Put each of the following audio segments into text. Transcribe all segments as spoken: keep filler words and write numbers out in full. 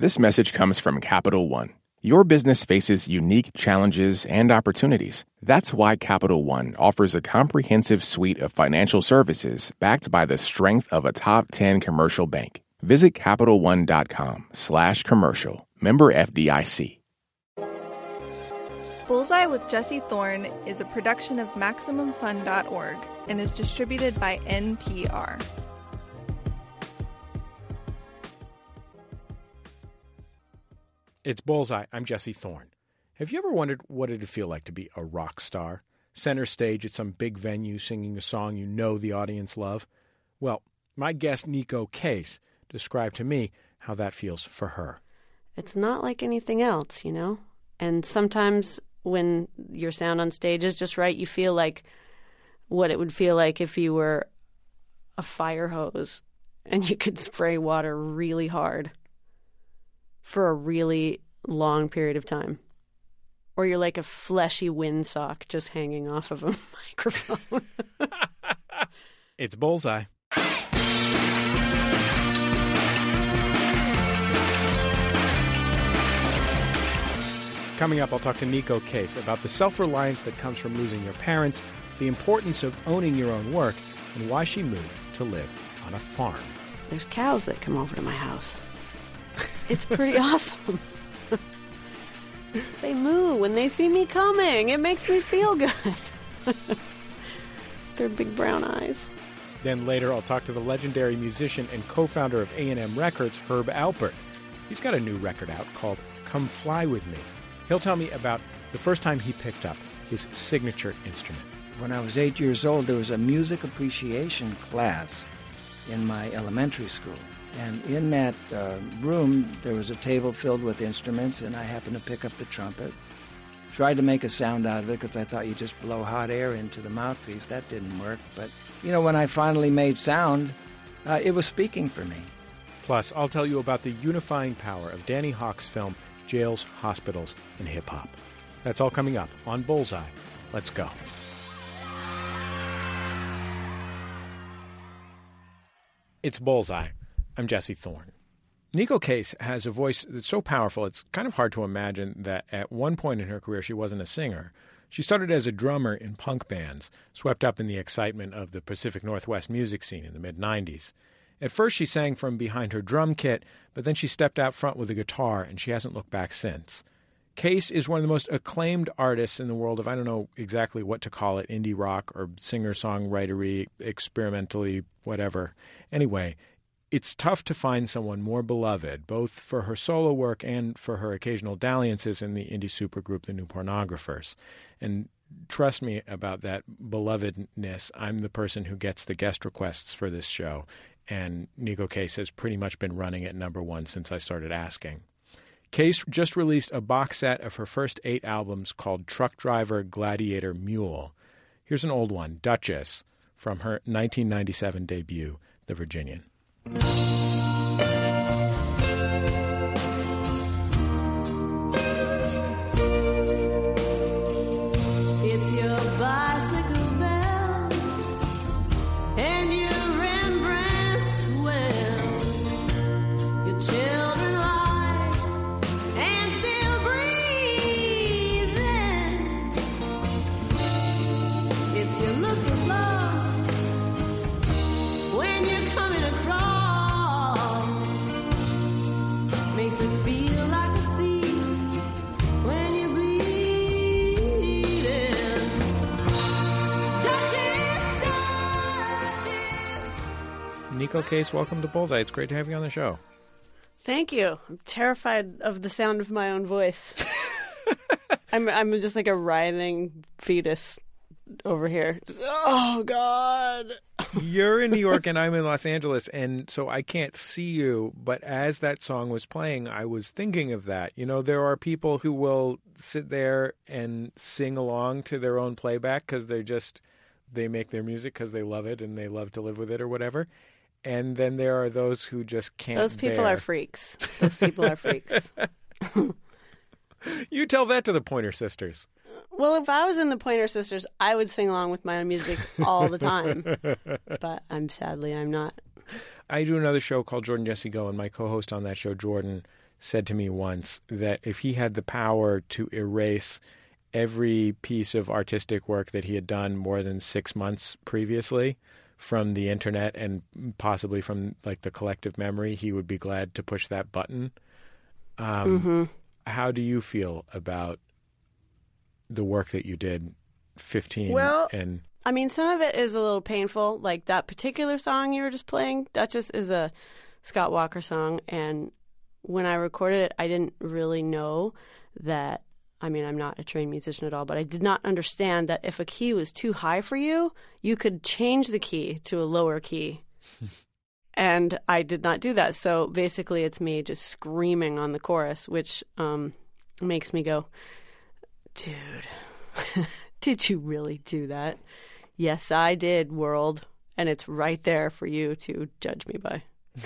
This message comes from Capital One. Your business faces unique challenges and opportunities. That's why Capital One offers a comprehensive suite of financial services backed by the strength of a top ten commercial bank. Visit CapitalOne.com slash commercial. Member F D I C. Bullseye with Jesse Thorne is a production of Maximum Fun dot org and is distributed by N P R. It's Bullseye. I'm Jesse Thorne. Have you ever wondered what it'd feel like to be a rock star? Center stage at some big venue singing a song you know the audience love? Well, my guest Neko Case described to me how that feels for her. It's not like anything else, you know? And sometimes when your sound on stage is just right, you feel like what it would feel like if you were a fire hose and you could spray water really hard for a really long period of time. Or you're like a fleshy windsock just hanging off of a microphone. It's Bullseye. Coming up, I'll talk to Neko Case about the self-reliance that comes from losing your parents, the importance of owning your own work, and why she moved to live on a farm. There's cows that come over to my house. It's pretty awesome. They moo when they see me coming. It makes me feel good. Their big brown eyes. Then later, I'll talk to the legendary musician and co-founder of A and M Records, Herb Alpert. He's got a new record out called Come Fly With Me. He'll tell me about the first time he picked up his signature instrument. When I was eight years old, there was a music appreciation class in my elementary school. And in that uh, room, there was a table filled with instruments, and I happened to pick up the trumpet. Tried to make a sound out of it because I thought you just blow hot air into the mouthpiece. That didn't work. But, you know, when I finally made sound, uh, it was speaking for me. Plus, I'll tell you about the unifying power of Danny Hawk's film, Jails, Hospitals, and Hip Hop. That's all coming up on Bullseye. Let's go. It's Bullseye. I'm Jesse Thorne. Neko Case has a voice that's so powerful, it's kind of hard to imagine that at one point in her career she wasn't a singer. She started as a drummer in punk bands, swept up in the excitement of the Pacific Northwest music scene in the mid nineties. At first she sang from behind her drum kit, but then she stepped out front with a guitar, and she hasn't looked back since. Case is one of the most acclaimed artists in the world of, I don't know exactly what to call it, indie rock or singer-songwritery, experimentally, whatever. Anyway, it's tough to find someone more beloved, both for her solo work and for her occasional dalliances in the indie supergroup The New Pornographers. And trust me about that belovedness. I'm the person who gets the guest requests for this show, and Neko Case has pretty much been running at number one since I started asking. Case just released a box set of her first eight albums called Truck Driver, Gladiator, Mule. Here's an old one, Duchess, from her nineteen ninety-seven debut, The Virginian. It's your bicycle bell and your Rembrandt swells. Your children lie and still breathing. It's your look of lost when you're coming across. Makes me feel like a thief when you're bleeding. Duchess, Duchess. Neko Case, welcome to Bullseye. It's great to have you on the show. Thank you. I'm terrified of the sound of my own voice. I'm I'm just like a writhing fetus over here. Just, oh, God. You're in New York and I'm in Los Angeles, and so I can't see you. But as that song was playing, I was thinking of that. You know, there are people who will sit there and sing along to their own playback because they're just, they make their music because they love it and they love to live with it or whatever. And then there are those who just can't Those people bear. are freaks. Those people are freaks. You tell that to the Pointer Sisters. Well, if I was in the Pointer Sisters, I would sing along with my own music all the time. But I'm sadly, I'm not. I do another show called Jordan Jesse Go, and my co-host on that show, Jordan, said to me once that if he had the power to erase every piece of artistic work that he had done more than six months previously from the internet and possibly from like the collective memory, he would be glad to push that button. Um, Mm-hmm. How do you feel about the work that you did fifteen Well, and I mean, some of it is a little painful. Like that particular song you were just playing, Duchess, is a Scott Walker song. And when I recorded it, I didn't really know that. I mean, I'm not a trained musician at all, but I did not understand that if a key was too high for you, you could change the key to a lower key. And I did not do that. So basically, it's me just screaming on the chorus, which um, makes me go, dude, did you really do that? Yes, I did, world. And it's right there for you to judge me by.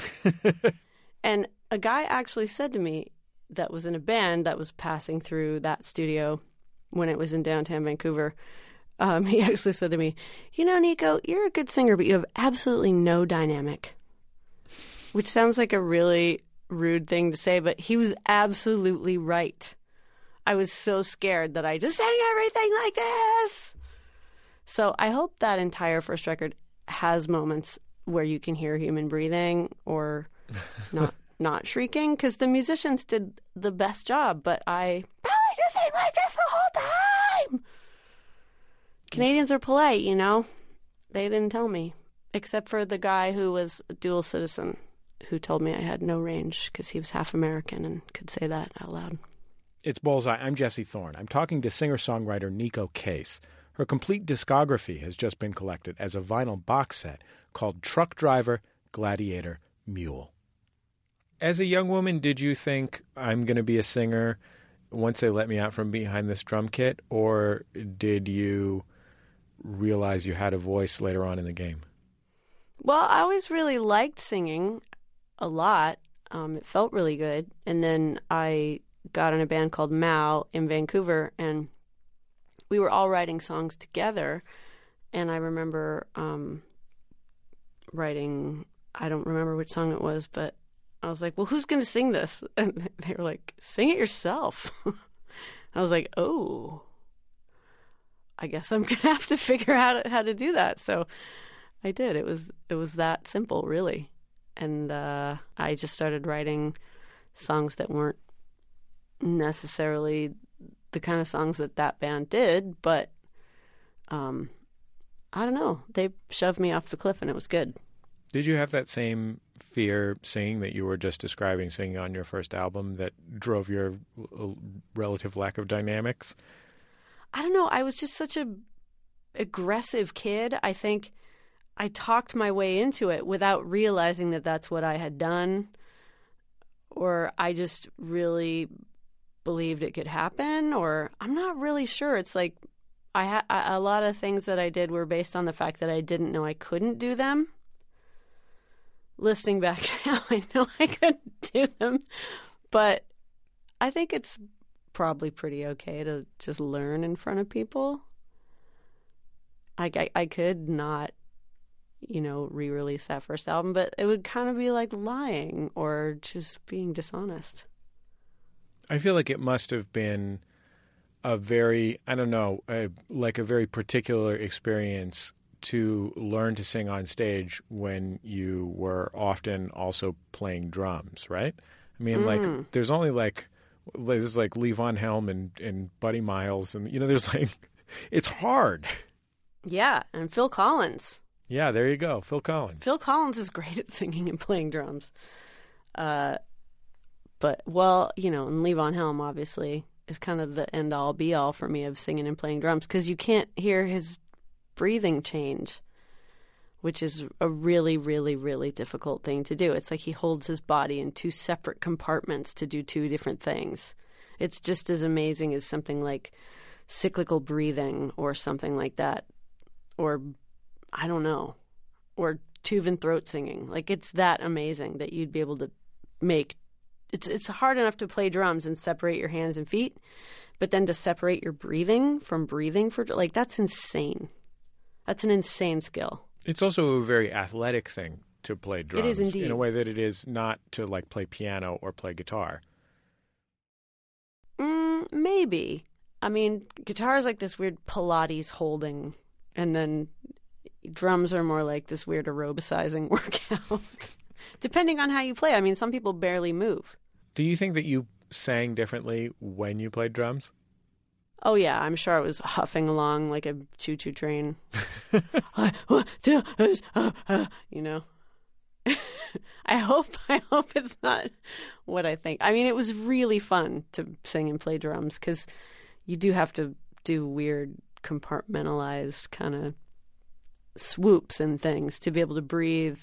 And a guy actually said to me that was in a band that was passing through that studio when it was in downtown Vancouver. Um, he actually said to me, you know, Nico, you're a good singer, but you have absolutely no dynamic. Which sounds like a really rude thing to say, but he was absolutely right. I was so scared that I just sang everything like this. So I hope that entire first record has moments where you can hear human breathing or not not shrieking, because the musicians did the best job, but I probably just sang like this the whole time. Canadians are polite, you know. They didn't tell me, except for the guy who was a dual citizen, who told me I had no range because he was half American and could say that out loud. It's Bullseye. I'm Jesse Thorne. I'm talking to singer-songwriter Neko Case. Her complete discography has just been collected as a vinyl box set called Truck Driver, Gladiator, Mule. As a young woman, did you think I'm going to be a singer once they let me out from behind this drum kit, or did you realize you had a voice later on in the game? Well, I always really liked singing a lot. Um, it felt really good. And then I got in a band called Mao in Vancouver, and we were all writing songs together. And I remember um, writing, I don't remember which song it was, but I was like, well, who's going to sing this? And they were like, sing it yourself. I was like, oh, I guess I'm going to have to figure out how to do that. So I did. It was it was that simple, really. And uh, I just started writing songs that weren't necessarily the kind of songs that that band did, but um, I don't know. They shoved me off the cliff, and it was good. Did you have that same fear singing that you were just describing, singing on your first album, that drove your relative lack of dynamics? I don't know. I was just such a aggressive kid. I think I talked my way into it without realizing that that's what I had done, or I just really believed it could happen, or I'm not really sure. It's like I ha- a lot of things that I did were based on the fact that I didn't know I couldn't do them. Listening back now, I know I couldn't do them, but I think it's probably pretty okay to just learn in front of people. I, I, I could not, you know, re-release that first album, but it would kind of be like lying or just being dishonest. I feel like it must have been a very, I don't know, a, like a very particular experience to learn to sing on stage when you were often also playing drums, right? I mean, mm. like, there's only like, there's like Lee Von Helm and, and Buddy Miles, and, you know, there's like, it's hard. Yeah, and Phil Collins. Yeah, there you go, Phil Collins. Phil Collins is great at singing and playing drums. Uh, but, well, you know, and Lee Von Helm, obviously, is kind of the end-all, be-all for me of singing and playing drums, because you can't hear his breathing change, which is a really, really, really difficult thing to do. It's like he holds his body in two separate compartments to do two different things. It's just as amazing as something like cyclical breathing or something like that, or I don't know, or Tuvan throat singing. Like, it's that amazing that you'd be able to make it's it's hard enough to play drums and separate your hands and feet, but then to separate your breathing from breathing for like that's insane. That's an insane skill. It's also a very athletic thing to play drums. It is indeed. In a way that it is not to like play piano or play guitar. Mm, maybe. I mean, guitar is like this weird Pilates holding, and then drums are more like this weird aerobicizing workout. Depending on how you play. I mean, some people barely move. Do you think that you sang differently when you played drums? Oh, yeah. I'm sure I was huffing along like a choo-choo train. You know? I hope I hope it's not what I think. I mean, it was really fun to sing and play drums because you do have to do weird compartmentalized kind of swoops and things to be able to breathe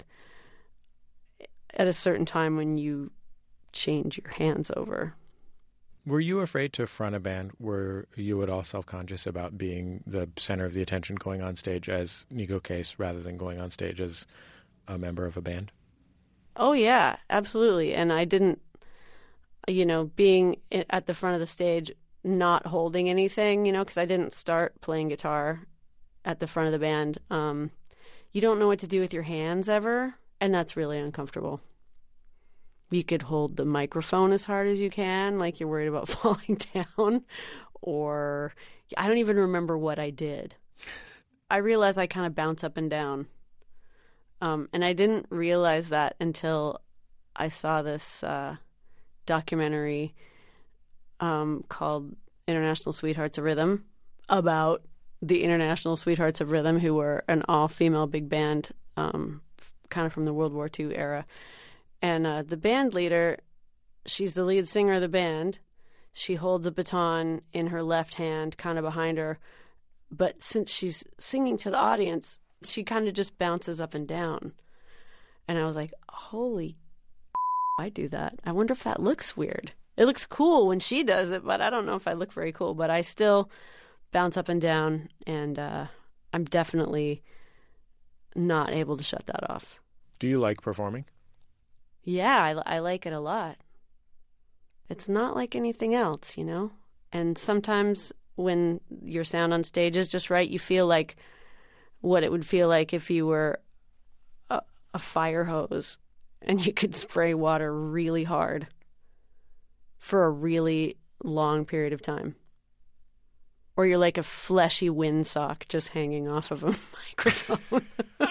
at a certain time when you change your hands over. Were you afraid to front a band? Were you at all self-conscious about being the center of the attention going on stage as Neko Case rather than going on stage as a member of a band? Oh, yeah, absolutely. And I didn't, you know, being at the front of the stage, not holding anything, you know, because I didn't start playing guitar at the front of the band. Um, you don't know what to do with your hands ever, and that's really uncomfortable. You could hold the microphone as hard as you can, like you're worried about falling down, or I don't even remember what I did. I realized I kind of bounce up and down. Um, and I didn't realize that until I saw this uh, documentary um, called International Sweethearts of Rhythm about the International Sweethearts of Rhythm, who were an all-female big band um, kind of from the World War Two era. And uh, the band leader, she's the lead singer of the band. She holds a baton in her left hand, kind of behind her. But since she's singing to the audience, she kind of just bounces up and down. And I was like, holy I do that. I wonder if that looks weird. It looks cool when she does it, but I don't know if I look very cool. But I still bounce up and down, and uh, I'm definitely not able to shut that off. Do you like performing? Yeah, I, I like it a lot. It's not like anything else, you know? And sometimes when your sound on stage is just right, you feel like what it would feel like if you were a, a fire hose and you could spray water really hard for a really long period of time. Or you're like a fleshy windsock just hanging off of a microphone.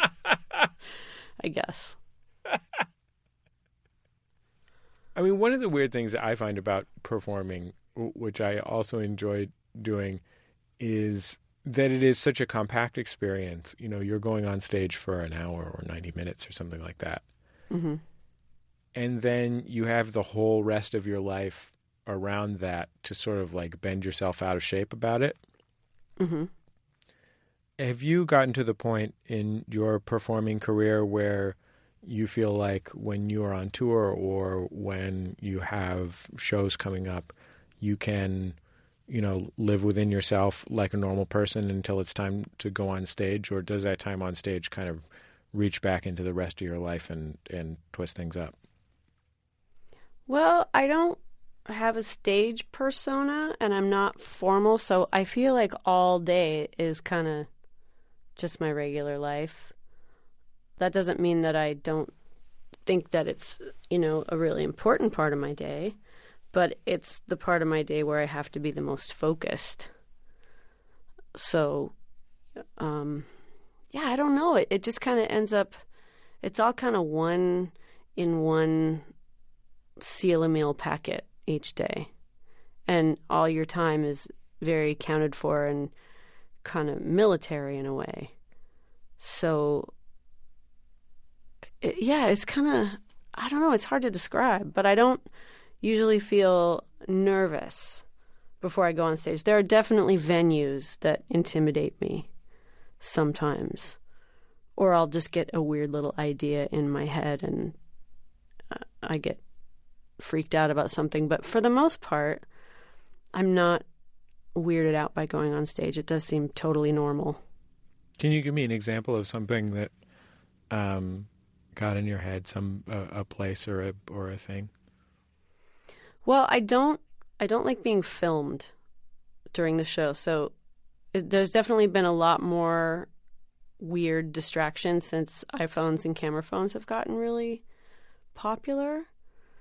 I guess. I mean, one of the weird things that I find about performing, which I also enjoy doing, is that it is such a compact experience. You know, you're going on stage for an hour or ninety minutes or something like that. Mm-hmm. And then you have the whole rest of your life around that to sort of like bend yourself out of shape about it. Mm-hmm. Have you gotten to the point in your performing career where you feel like when you are on tour or when you have shows coming up, you can, you know, live within yourself like a normal person until it's time to go on stage? Or does that time on stage kind of reach back into the rest of your life and, and twist things up? Well, I don't have a stage persona and I'm not formal, so I feel like all day is kind of just my regular life. That doesn't mean that I don't think that it's, you know, a really important part of my day, but it's the part of my day where I have to be the most focused. So, um, yeah, I don't know. It, it just kind of ends up, it's all kind of one in one seal a meal packet each day. And all your time is very counted for and kind of military in a way. So, it, yeah, it's kind of, I don't know, it's hard to describe, but I don't usually feel nervous before I go on stage. There are definitely venues that intimidate me sometimes, or I'll just get a weird little idea in my head and I get freaked out about something. But for the most part, I'm not weirded out by going on stage. It does seem totally normal. Can you give me an example of something that um, got in your head, some uh, a place or a or a thing? Well, I don't. I don't like being filmed during the show. So it, there's definitely been a lot more weird distractions since iPhones and camera phones have gotten really popular.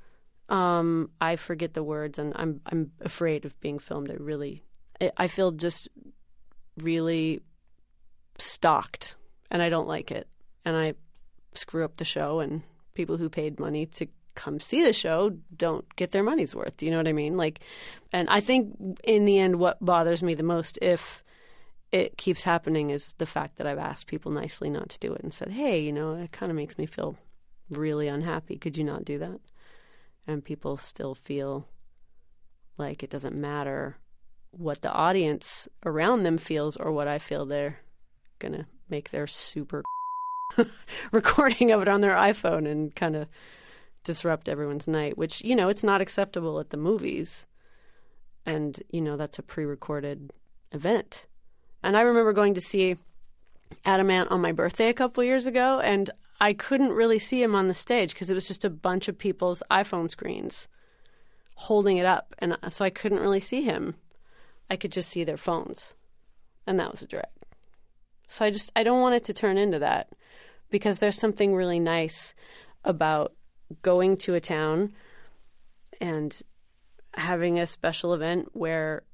Um, I forget the words, and I'm I'm afraid of being filmed. I really, I, I feel just really stalked, and I don't like it. And I screw up the show, and people who paid money to come see the show don't get their money's worth. Do you know what I mean? Like, and I think in the end, what bothers me the most, if it keeps happening, is the fact that I've asked people nicely not to do it and said, hey, you know, it kind of makes me feel really unhappy. Could you not do that? And people still feel like it doesn't matter what the audience around them feels or what I feel. They're going to make their super recording of it on their iPhone and kind of disrupt everyone's night, which, you know, it's not acceptable at the movies. And, you know, that's a pre-recorded event. And I remember going to see Adam Ant on my birthday a couple years ago, and I couldn't really see him on the stage because it was just a bunch of people's iPhone screens holding it up. And so I couldn't really see him. I could just see their phones. And that was a drag. So I just, I don't want it to turn into that, because there's something really nice about going to a town and having a special event where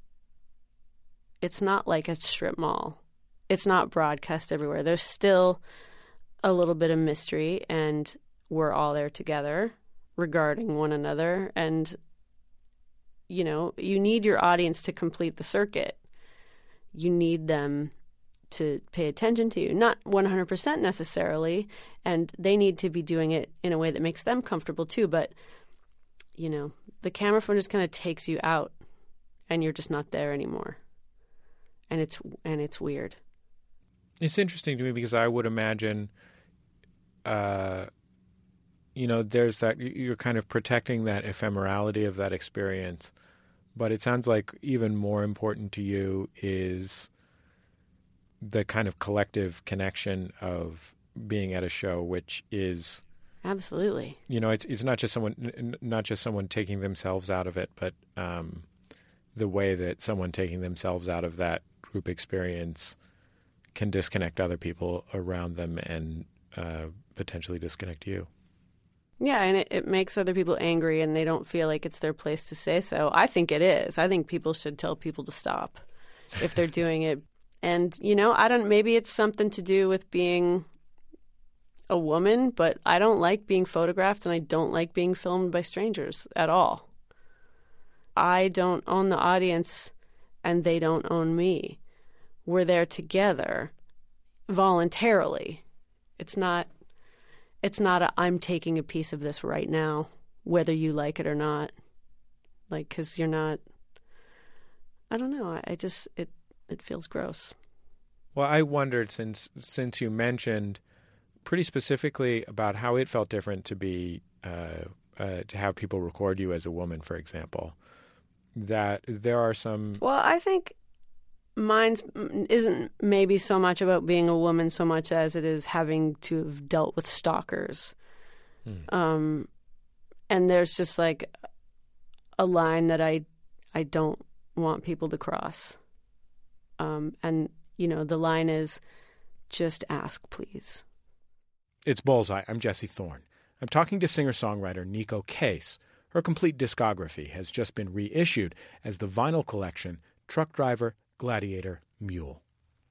it's not like a strip mall. It's not broadcast everywhere. There's still a little bit of mystery, and we're all there together regarding one another. And, you know, you need your audience to complete the circuit. You need them to pay attention to you, not one hundred percent necessarily, and they need to be doing it in a way that makes them comfortable too. But, you know, the camera phone just kind of takes you out, and you're just not there anymore. And it's and it's weird. It's interesting to me because I would imagine, uh, you know, there's that, you're kind of protecting that ephemerality of that experience. But it sounds like even more important to you is the kind of collective connection of being at a show, which is absolutely, you know, it's it's not just someone not just someone taking themselves out of it, but um, the way that someone taking themselves out of that group experience can disconnect other people around them and uh, potentially disconnect you. Yeah, and it, it makes other people angry, and they don't feel like it's their place to say so. I think it is. I think people should tell people to stop if they're doing it. And, you know, I don't, maybe it's something to do with being a woman, but I don't like being photographed, and I don't like being filmed by strangers at all. I don't own the audience, and they don't own me. We're there together voluntarily. It's not it's not a, I'm taking a piece of this right now, whether you like it or not. Like, because you're not, I don't know, I, I just, it, it feels gross. Well, I wondered, since since you mentioned pretty specifically about how it felt different to be, uh, uh, to have people record you as a woman, for example, that there are some... Well, I think mine isn't maybe so much about being a woman so much as it is having to have dealt with stalkers. Hmm. Um, and there's just like a line that I I don't want people to cross. Um, and, you know, the line is, just ask, please. It's Bullseye. I'm Jesse Thorne. I'm talking to singer-songwriter Neko Case. Her complete discography has just been reissued as the vinyl collection Truck Driver, Gladiator, Mule.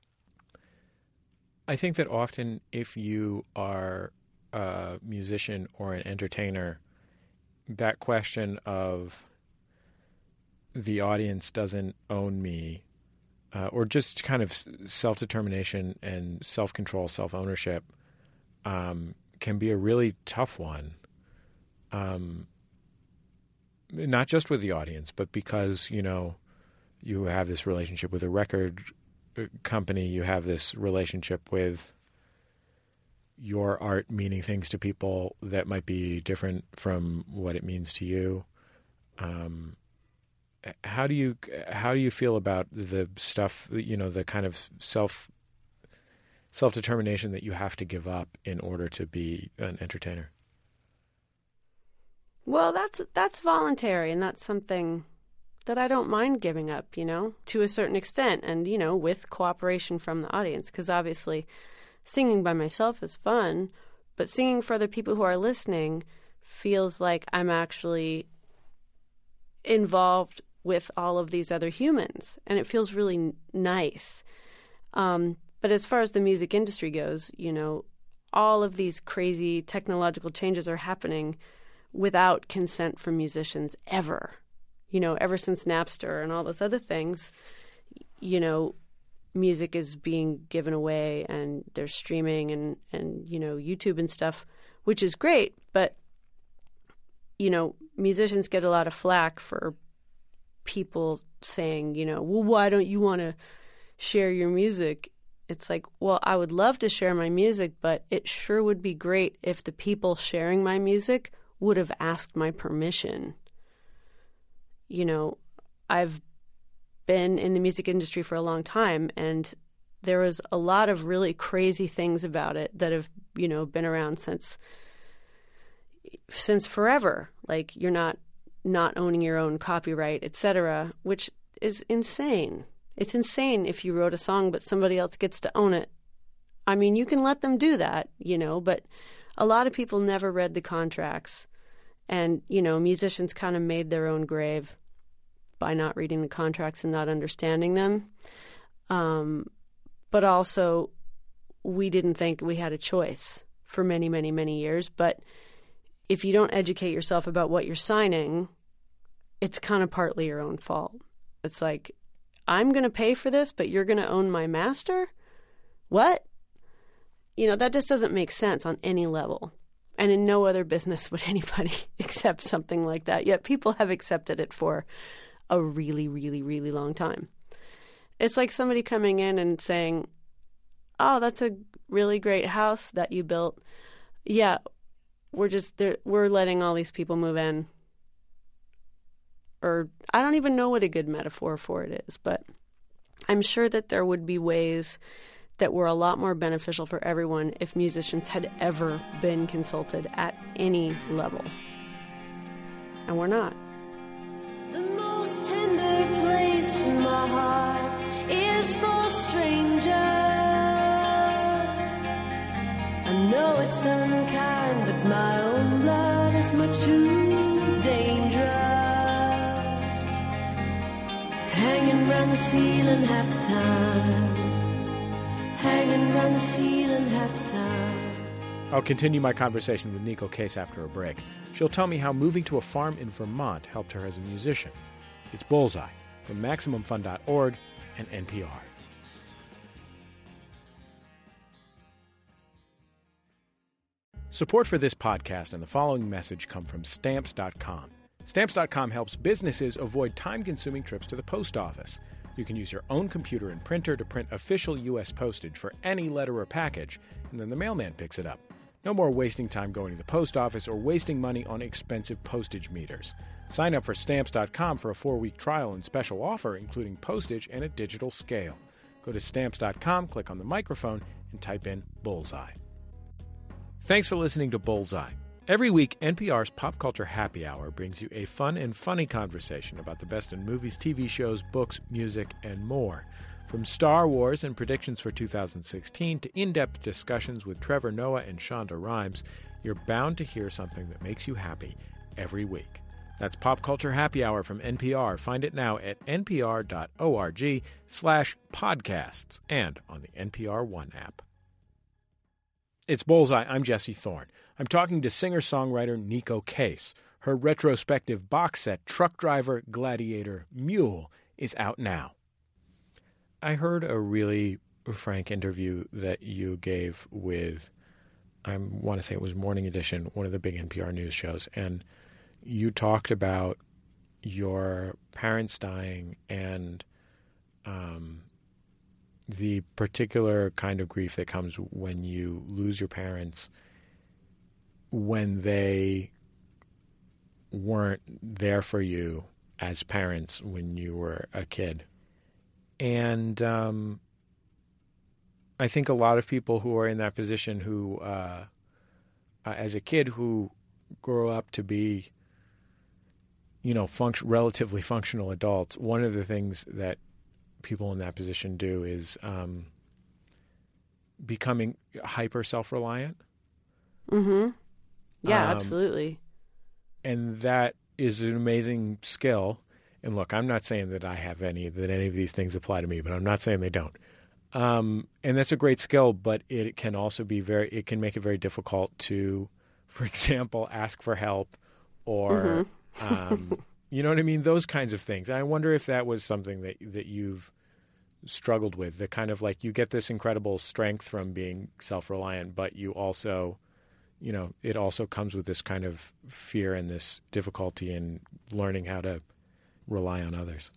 I think that often if you are a musician or an entertainer, that question of the audience doesn't own me, uh, or just kind of self-determination and self-control, self-ownership, um, can be a really tough one. Um, not just with the audience, but because, you know, you have this relationship with a record company, you have this relationship with your art meaning things to people that might be different from what it means to you. Um, how do you how do you feel about the stuff, you know, the kind of self self-determination that you have to give up in order to be an entertainer? Well, that's that's voluntary, and that's something that I don't mind giving up, you know, to a certain extent, and, you know, with cooperation from the audience, because obviously singing by myself is fun, but singing for the people who are listening feels like I'm actually involved with all of these other humans, and it feels really n- nice. Um, but as far as the music industry goes, you know, all of these crazy technological changes are happening without consent from musicians ever. You know, ever since Napster and all those other things, you know, music is being given away and there's streaming and, and, you know, YouTube and stuff, which is great. But, you know, musicians get a lot of flack for people saying, you know, well, why don't you want to share your music? It's like, well, I would love to share my music, but it sure would be great if the people sharing my music would have asked my permission. You know, I've been in the music industry for a long time, and there was a lot of really crazy things about it that have, you know, been around since since forever. Like, you're not not owning your own copyright, et cetera, which is insane. It's insane if you wrote a song but somebody else gets to own it. I mean, you can let them do that, you know, but a lot of people never read the contracts. And, you know, musicians kind of made their own grave by not reading the contracts and not understanding them. Um, but also, we didn't think we had a choice for many, many, many years. But if you don't educate yourself about what you're signing, it's kind of partly your own fault. It's like, I'm going to pay for this, but you're going to own my master? What? You know, that just doesn't make sense on any level. And in no other business would anybody accept something like that. Yet people have accepted it for a really, really, really long time. It's like somebody coming in and saying, oh, that's a really great house that you built. Yeah, we're just, we're letting all these people move in. Or I don't even know what a good metaphor for it is, but I'm sure that there would be ways that were a lot more beneficial for everyone if musicians had ever been consulted at any level. And we're not. The most tender place in my heart is for strangers. I know it's unkind, but my own blood is much too dangerous. Hanging round the ceiling half the time. Hanging round the ceiling half the time. I'll continue my conversation with Neko Case after a break. She'll tell me how moving to a farm in Vermont helped her as a musician. It's Bullseye from Maximum Fun dot org and N P R. Support for this podcast and the following message come from Stamps dot com. Stamps dot com helps businesses avoid time-consuming trips to the post office. You can use your own computer and printer to print official U S postage for any letter or package, and then the mailman picks it up. No more wasting time going to the post office or wasting money on expensive postage meters. Sign up for Stamps dot com for a four-week trial and special offer, including postage and a digital scale. Go to Stamps dot com, click on the microphone, and type in Bullseye. Thanks for listening to Bullseye. Every week, N P R's Pop Culture Happy Hour brings you a fun and funny conversation about the best in movies, T V shows, books, music, and more. From Star Wars and predictions for two thousand sixteen to in-depth discussions with Trevor Noah and Shonda Rhimes, you're bound to hear something that makes you happy every week. That's Pop Culture Happy Hour from N P R. Find it now at npr.org slash podcasts and on the N P R One app. It's Bullseye. I'm Jesse Thorne. I'm talking to singer-songwriter Neko Case. Her retrospective box set, Truck Driver, Gladiator, Mule, is out now. I heard a really frank interview that you gave with, I want to say it was Morning Edition, one of the big N P R news shows, and you talked about your parents dying and um, the particular kind of grief that comes when you lose your parents when they weren't there for you as parents when you were a kid. And um, I think a lot of people who are in that position who, uh, uh, as a kid, who grow up to be, you know, func- relatively functional adults, one of the things that people in that position do is um, becoming hyper self-reliant. Mm-hmm. Yeah, um, absolutely. and that is an amazing skill. And look, I'm not saying that I have any, that any of these things apply to me, but I'm not saying they don't. Um, and that's a great skill, but it can also be very, it can make it very difficult to, for example, ask for help or, mm-hmm. um, you know what I mean? Those kinds of things. I wonder if that was something that, that you've struggled with, the kind of like you get this incredible strength from being self-reliant, but you also, you know, it also comes with this kind of fear and this difficulty in learning how to rely on others.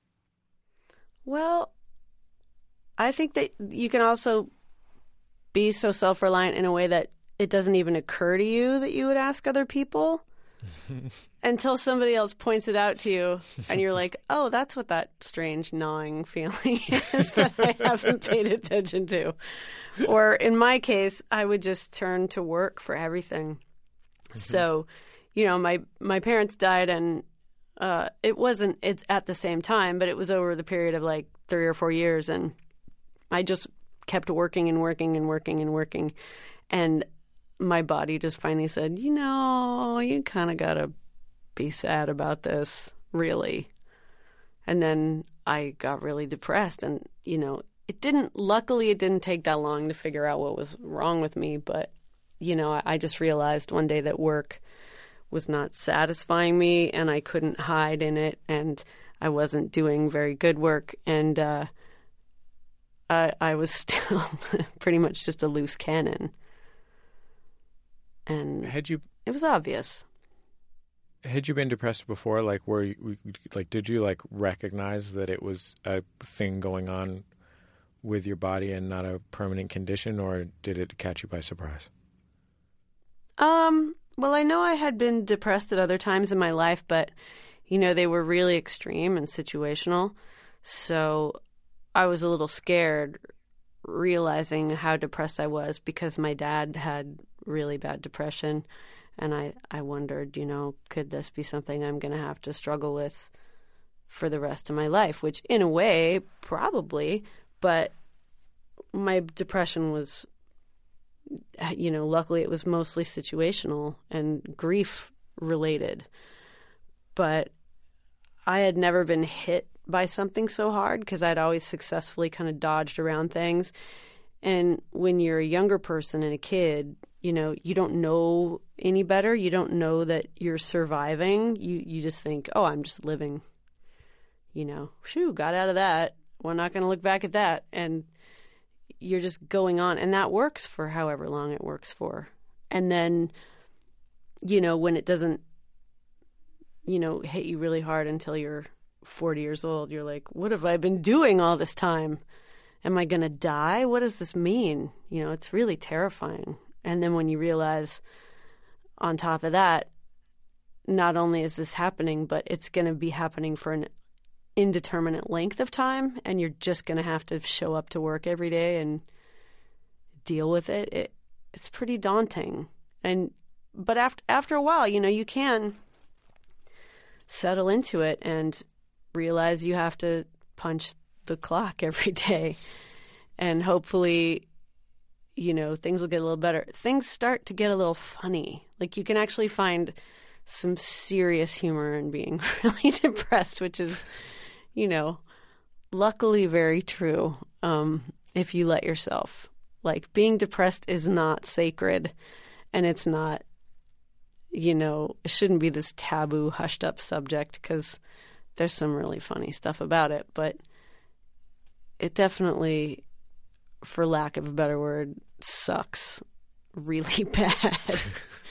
Well, I think that you can also be so self-reliant in a way that it doesn't even occur to you that you would ask other people until somebody else points it out to you and you're like, oh, that's what that strange gnawing feeling is that I haven't paid attention to. Or in my case, I would just turn to work for everything. Mm-hmm. So, you know, my, my parents died and uh, it wasn't it's at the same time, but it was over the period of like three or four years. And I just kept working and working and working and working. And my body just finally said, you know, you kind of got to be sad about this, really. And then I got really depressed. And, you know, it didn't, luckily, it didn't take that long to figure out what was wrong with me. But, you know, I, I just realized one day that work was not satisfying me and I couldn't hide in it. And I wasn't doing very good work. And, uh, I, I was still pretty much just a loose cannon. And had you, it was obvious. Had you been depressed before? Like, were you, like, did you like recognize that it was a thing going on with your body and not a permanent condition, or did it catch you by surprise? Um, well, I know I had been depressed at other times in my life, but, you know, they were really extreme and situational. So I was a little scared realizing how depressed I was because my dad had really bad depression. And I, I wondered, you know, could this be something I'm going to have to struggle with for the rest of my life? Which in a way, probably. But my depression was, you know, luckily it was mostly situational and grief related. But I had never been hit by something so hard because I'd always successfully kind of dodged around things. And when you're a younger person and a kid, you know, you don't know any better. You don't know that you're surviving. You you just think, oh, I'm just living. You know, shoo, got out of that. We're not going to look back at that. And you're just going on. And that works for however long it works for. And then, you know, when it doesn't, you know, hit you really hard until you're forty years old, you're like, what have I been doing all this time? Am I going to die? What does this mean? You know, it's really terrifying. And then when you realize on top of that, not only is this happening, but it's going to be happening for an indeterminate length of time, and you're just going to have to show up to work every day and deal with it. It it's pretty daunting. And but after after a while, you know, you can settle into it and realize you have to punch the clock every day. And hopefully, you know, things will get a little better. Things start to get a little funny. Like you can actually find some serious humor in being really depressed, which is, you know, luckily very true um, if you let yourself. Like being depressed is not sacred, and it's not, you know, it shouldn't be this taboo, hushed up subject because there's some really funny stuff about it. But it definitely, for lack of a better word, sucks really bad.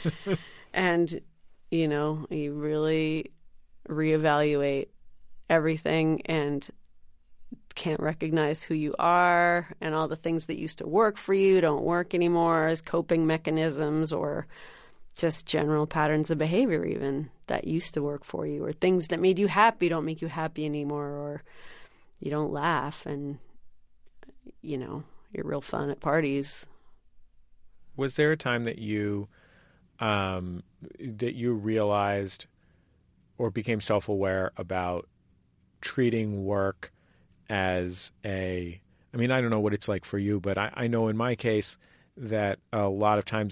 And, you know, you really reevaluate everything and can't recognize who you are, and all the things that used to work for you don't work anymore as coping mechanisms or just general patterns of behavior even that used to work for you, or things that made you happy don't make you happy anymore, or you don't laugh and, you know, you're real fun at parties. Was there a time that you um, that you realized or became self-aware about treating work as a, I mean, I don't know what it's like for you, but I, I know in my case that a lot of times if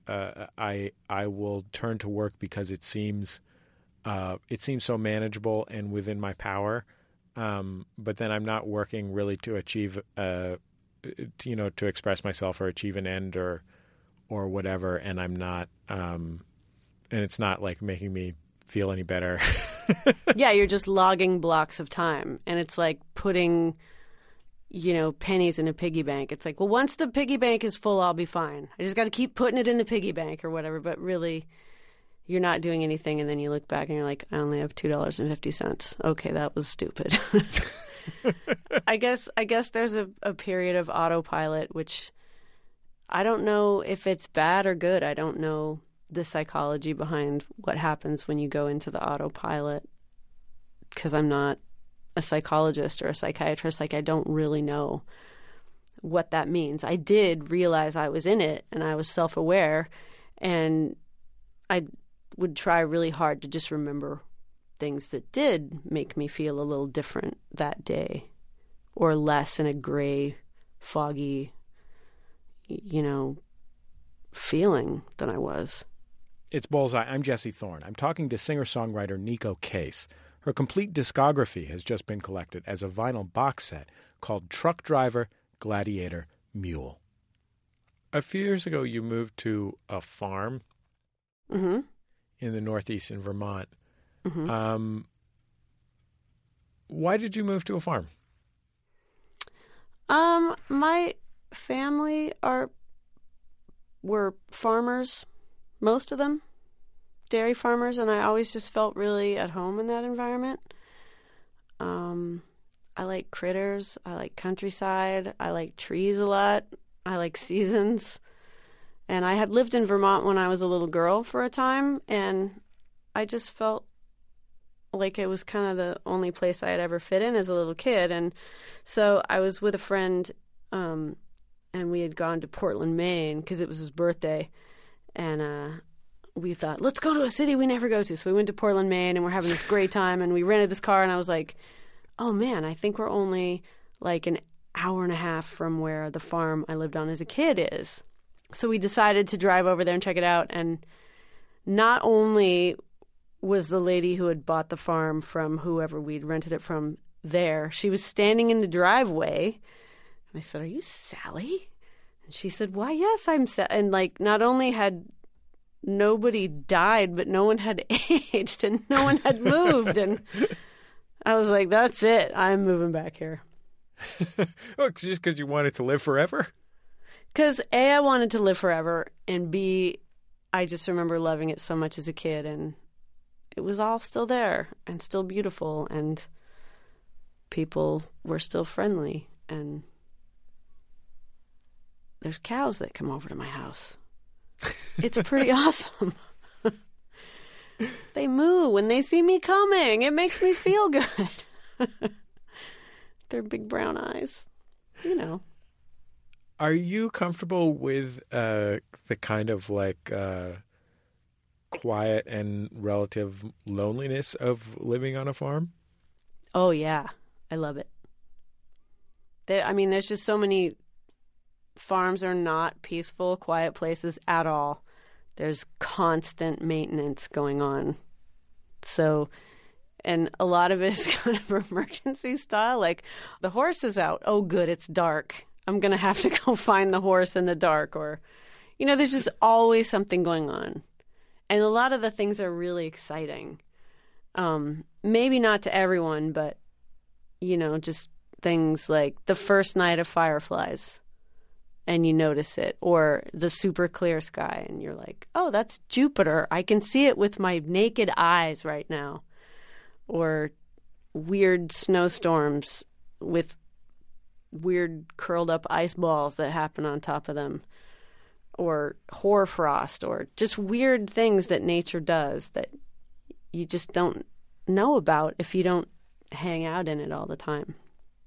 uh, I I will turn to work because it seems uh, it seems so manageable and within my power. Um, but then I'm not working really to achieve, uh, to, you know, to express myself or achieve an end or or whatever. And I'm not, um, and it's not like making me feel any better. Yeah, you're just logging blocks of time, and it's like putting, you know, pennies in a piggy bank. It's like, well, once the piggy bank is full, I'll be fine. I just got to keep putting it in the piggy bank or whatever. But really, you're not doing anything, and then you look back and you're like, I only have two dollars and fifty cents. Okay, that was stupid. I guess I guess there's a, a period of autopilot, which I don't know if it's bad or good. I don't know the psychology behind what happens when you go into the autopilot, because I'm not a psychologist or a psychiatrist. Like, I don't really know what that means. I did realize I was in it, and I was self-aware, and I would try really hard to just remember things that did make me feel a little different that day, or less in a gray, foggy, you know, feeling than I was. It's Bullseye. I'm Jesse Thorne. I'm talking to singer-songwriter Neko Case. Her complete discography has just been collected as a vinyl box set called Truck Driver, Gladiator, Mule. A few years ago, you moved to a farm Mm-hmm. in the Northeast in Vermont. Mm-hmm. Um, why did you move to a farm? Um, my family are were farmers, most of them, dairy farmers, and I always just felt really at home in that environment. Um, I like critters. I like countryside. I like trees a lot. I like seasons. And I had lived in Vermont when I was a little girl for a time, and I just felt like it was kind of the only place I had ever fit in as a little kid. And so I was with a friend, um, and we had gone to Portland, Maine, because it was his birthday. And uh, we thought, let's go to a city we never go to. So we went to Portland, Maine, and we're having this great time. And we rented this car, and I was like, oh, man, I think we're only like an hour and a half from where the farm I lived on as a kid is. So we decided to drive over there and check it out. And not only was the lady who had bought the farm from whoever we'd rented it from there, she was standing in the driveway. And I said, are you Sally? And she said, why, yes, I'm Sally. And like, not only had nobody died, but no one had aged and no one had moved. And I was like, that's it. I'm moving back here. Oh, it's just because you wanted to live forever? Because A, I wanted to live forever, and B, I just remember loving it so much as a kid, and it was all still there and still beautiful, and people were still friendly, and there's cows that come over to my house. It's pretty awesome. They moo when they see me coming. It makes me feel good. Their big brown eyes, you know. Are you comfortable with uh, the kind of like uh, quiet and relative loneliness of living on a farm? Oh, yeah. I love it. There, I mean, there's just so many farms are not peaceful, quiet places at all. There's constant maintenance going on. So, and a lot of it is kind of emergency style. Like, the horse is out. Oh, good, it's dark. I'm going to have to go find the horse in the dark. Or, you know, there's just always something going on. And a lot of the things are really exciting. Um, maybe not to everyone, but, you know, just things like the first night of fireflies and you notice it, or the super clear sky and you're like, oh, that's Jupiter. I can see it with my naked eyes right now. Or weird snowstorms with weird curled up ice balls that happen on top of them, or hoarfrost, or just weird things that nature does that you just don't know about if you don't hang out in it all the time.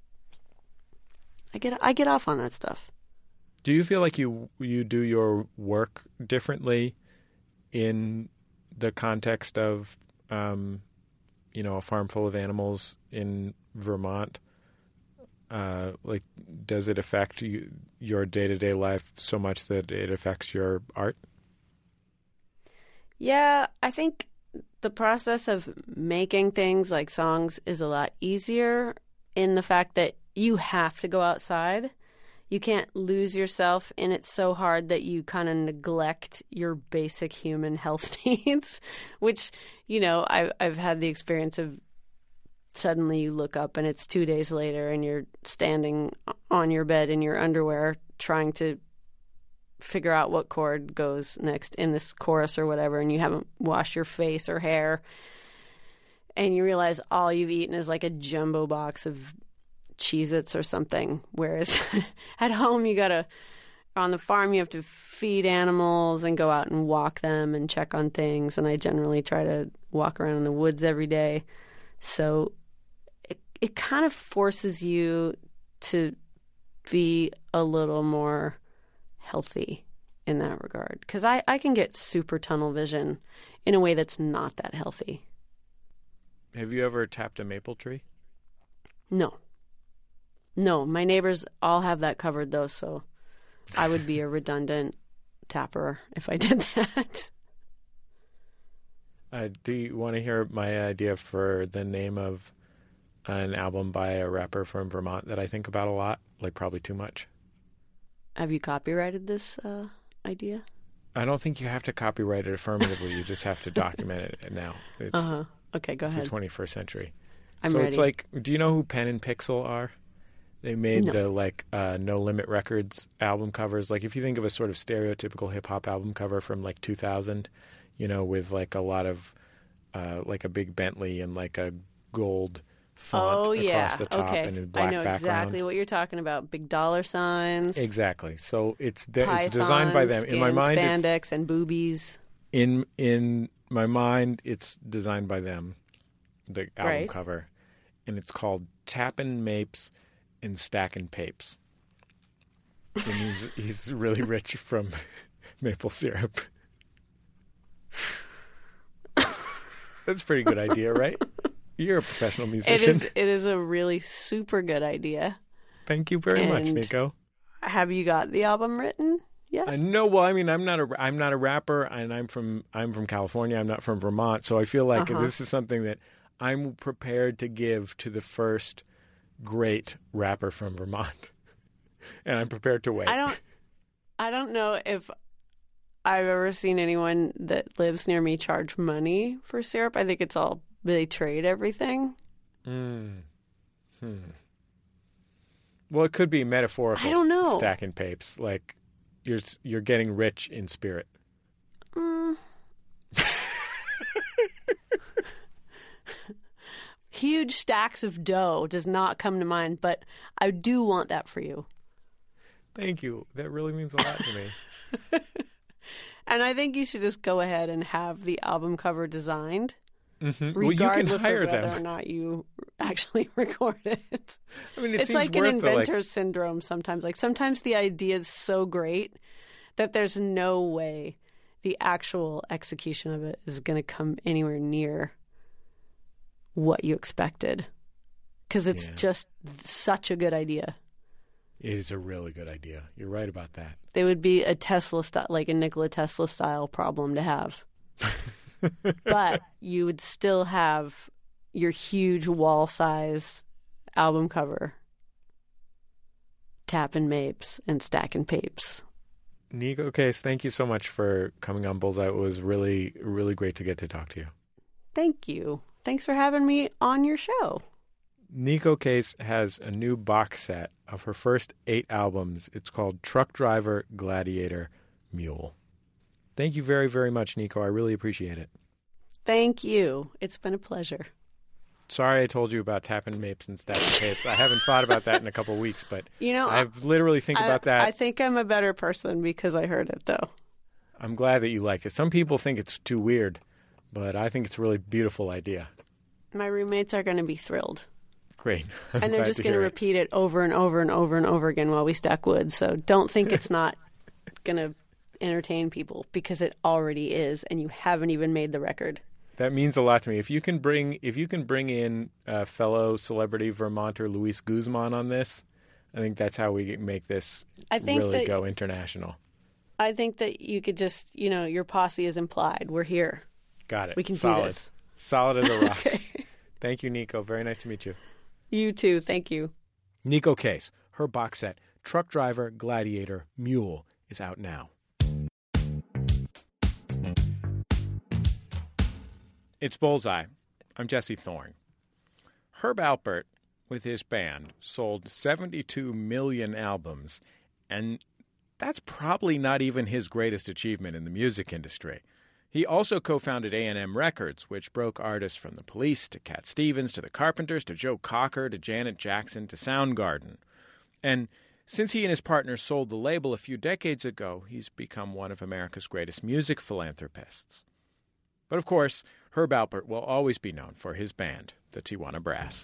I get I get off on that stuff. Do you feel like you you do your work differently in the context of um, you know, a farm full of animals in Vermont? Uh, like, does it affect you, your day-to-day life so much that it affects your art? Yeah, I think the process of making things like songs is a lot easier in the fact that you have to go outside. You can't lose yourself in it so hard that you kind of neglect your basic human health needs, which, you know, I, I've had the experience of suddenly you look up and it's two days later and you're standing on your bed in your underwear trying to figure out what chord goes next in this chorus or whatever, and you haven't washed your face or hair, and you realize all you've eaten is like a jumbo box of Cheez-Its or something, whereas at home you gotta, on the farm you have to feed animals and go out and walk them and check on things, and I generally try to walk around in the woods every day, so it, it kind of forces you to be a little more healthy in that regard, because I, I can get super tunnel vision in a way that's not that healthy. Have you ever tapped a maple tree? No. No, my neighbors all have that covered, though, so I would be a redundant tapper if I did that. Uh, do you want to hear my idea for the name of an album by a rapper from Vermont that I think about a lot? Like, probably too much. Have you copyrighted this uh, idea? I don't think you have to copyright it affirmatively. You just have to document it now. It's, uh-huh. Okay, go it's ahead. the twenty-first century. I'm so ready. It's like, do you know who Pen and Pixel are? They made No. the like uh, No Limit Records album covers. Like if you think of a sort of stereotypical hip hop album cover from like two thousand, you know, with like a lot of uh, like a big Bentley and like a gold font oh, across yeah. the top okay. and a black I know background. exactly what you're talking about. Big dollar signs. Exactly. So it's de- Pythons, it's designed by them. In my skin mind, it's, spandex and boobies. in in my mind, it's designed by them. The album Right. cover, and it's called Tappin' Mapes and Stackin' Papes. It means he's really rich from maple syrup. That's a pretty good idea, right? You're a professional It musician. is, it is a really super good idea. Thank you very much, And- Nico. Have you got the album written? Yeah. I know. Well, I mean, I'm not a I'm not a rapper, and I'm from I'm from California. I'm not from Vermont, so I feel like Uh-huh. this is something that I'm prepared to give to the first great rapper from Vermont, and I'm prepared to wait. I don't I don't know if I've ever seen anyone that lives near me charge money for syrup. I think it's all they trade everything. Mm. Hmm. Well, it could be metaphorical. I don't know. Stacking papes, like you're you're getting rich in spirit. Mm. Huge stacks of dough does not come to mind, but I do want that for you. Thank you. That really means a lot to me. And I think you should just go ahead and have the album cover designed, Mm-hmm. Well, you can regardless hire of whether them. or not you actually record it. I mean, it It's seems like an worth the, like, inventor syndrome sometimes. Like sometimes the idea is so great that there's no way the actual execution of it is going to come anywhere near what you expected. Because it's Yeah. just such a good idea. It is a really good idea. You're right about that. It would be a Tesla style, like a Nikola Tesla style problem to have. But you would still have your huge wall size album cover, tapping mapes and stacking papes. Nico Case, thank you so much for coming on Bullseye. It was really, really great to get to talk to you. Thank you. Thanks for having me on your show. Nico Case has a new box set of her first eight albums. It's called Truck Driver, Gladiator, Mule. Thank you very, very much, Nico. I really appreciate it. Thank you. It's been a pleasure. Sorry I told you about tapping mapes and stacking tapes. I haven't thought about that in a couple of weeks, but You know, I've literally think I, about that. I think I'm a better person because I heard it, though. I'm glad that you liked it. Some people think it's too weird, but I think it's a really beautiful idea. My roommates are going to be thrilled. Great. I'm And they're glad just to going to hear it. repeat it over and over and over and over again while we stack wood. So don't think it's not going to entertain people because it already is, and you haven't even made the record. That means a lot to me. If you can bring if you can bring in uh, fellow celebrity Vermonter Luis Guzman on this, I think that's how we make this I think really that- go international. I think that you could just, you know, your posse is implied. We're here. Got it. We can Solid. do this. Solid as a rock. Okay. Thank you, Nico. Very nice to meet you. You too. Thank you. Nico Case, her box set, Truck Driver, Gladiator, Mule, is out now. It's Bullseye. I'm Jesse Thorne. Herb Alpert, with his band, sold seventy-two million albums, and that's probably not even his greatest achievement in the music industry. He also co-founded A and M Records, which broke artists from The Police to Cat Stevens to The Carpenters to Joe Cocker to Janet Jackson to Soundgarden. And since he and his partners sold the label a few decades ago, he's become one of America's greatest music philanthropists. But of course, Herb Alpert will always be known for his band, the Tijuana Brass.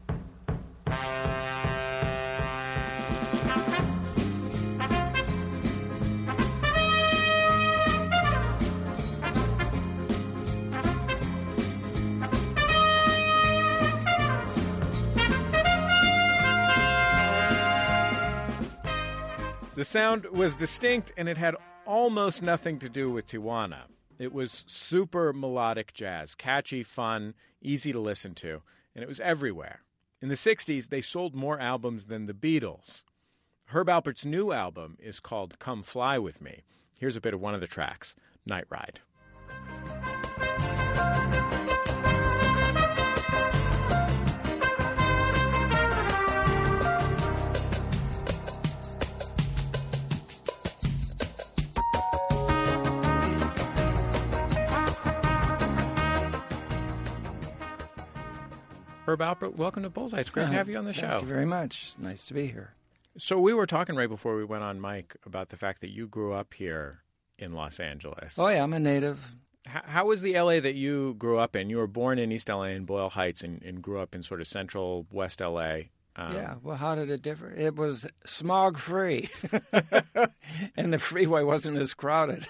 The sound was distinct, and it had almost nothing to do with Tijuana. It was super melodic jazz, catchy, fun, easy to listen to, and it was everywhere. In the sixties, they sold more albums than the Beatles. Herb Alpert's new album is called Come Fly With Me. Here's a bit of one of the tracks, Night Ride. Herb Alpert, welcome to Bullseye. It's great to have you on the show. Thank you very much. Nice to be here. So we were talking right before we went on mic about the fact that you grew up here in Los Angeles. Oh, yeah, I'm a native. How, how was the L A that you grew up in? You were born in East L A in Boyle Heights and, and grew up in sort of central West L A. Um, yeah, well, how did it differ? It was smog-free, and the freeway wasn't as crowded.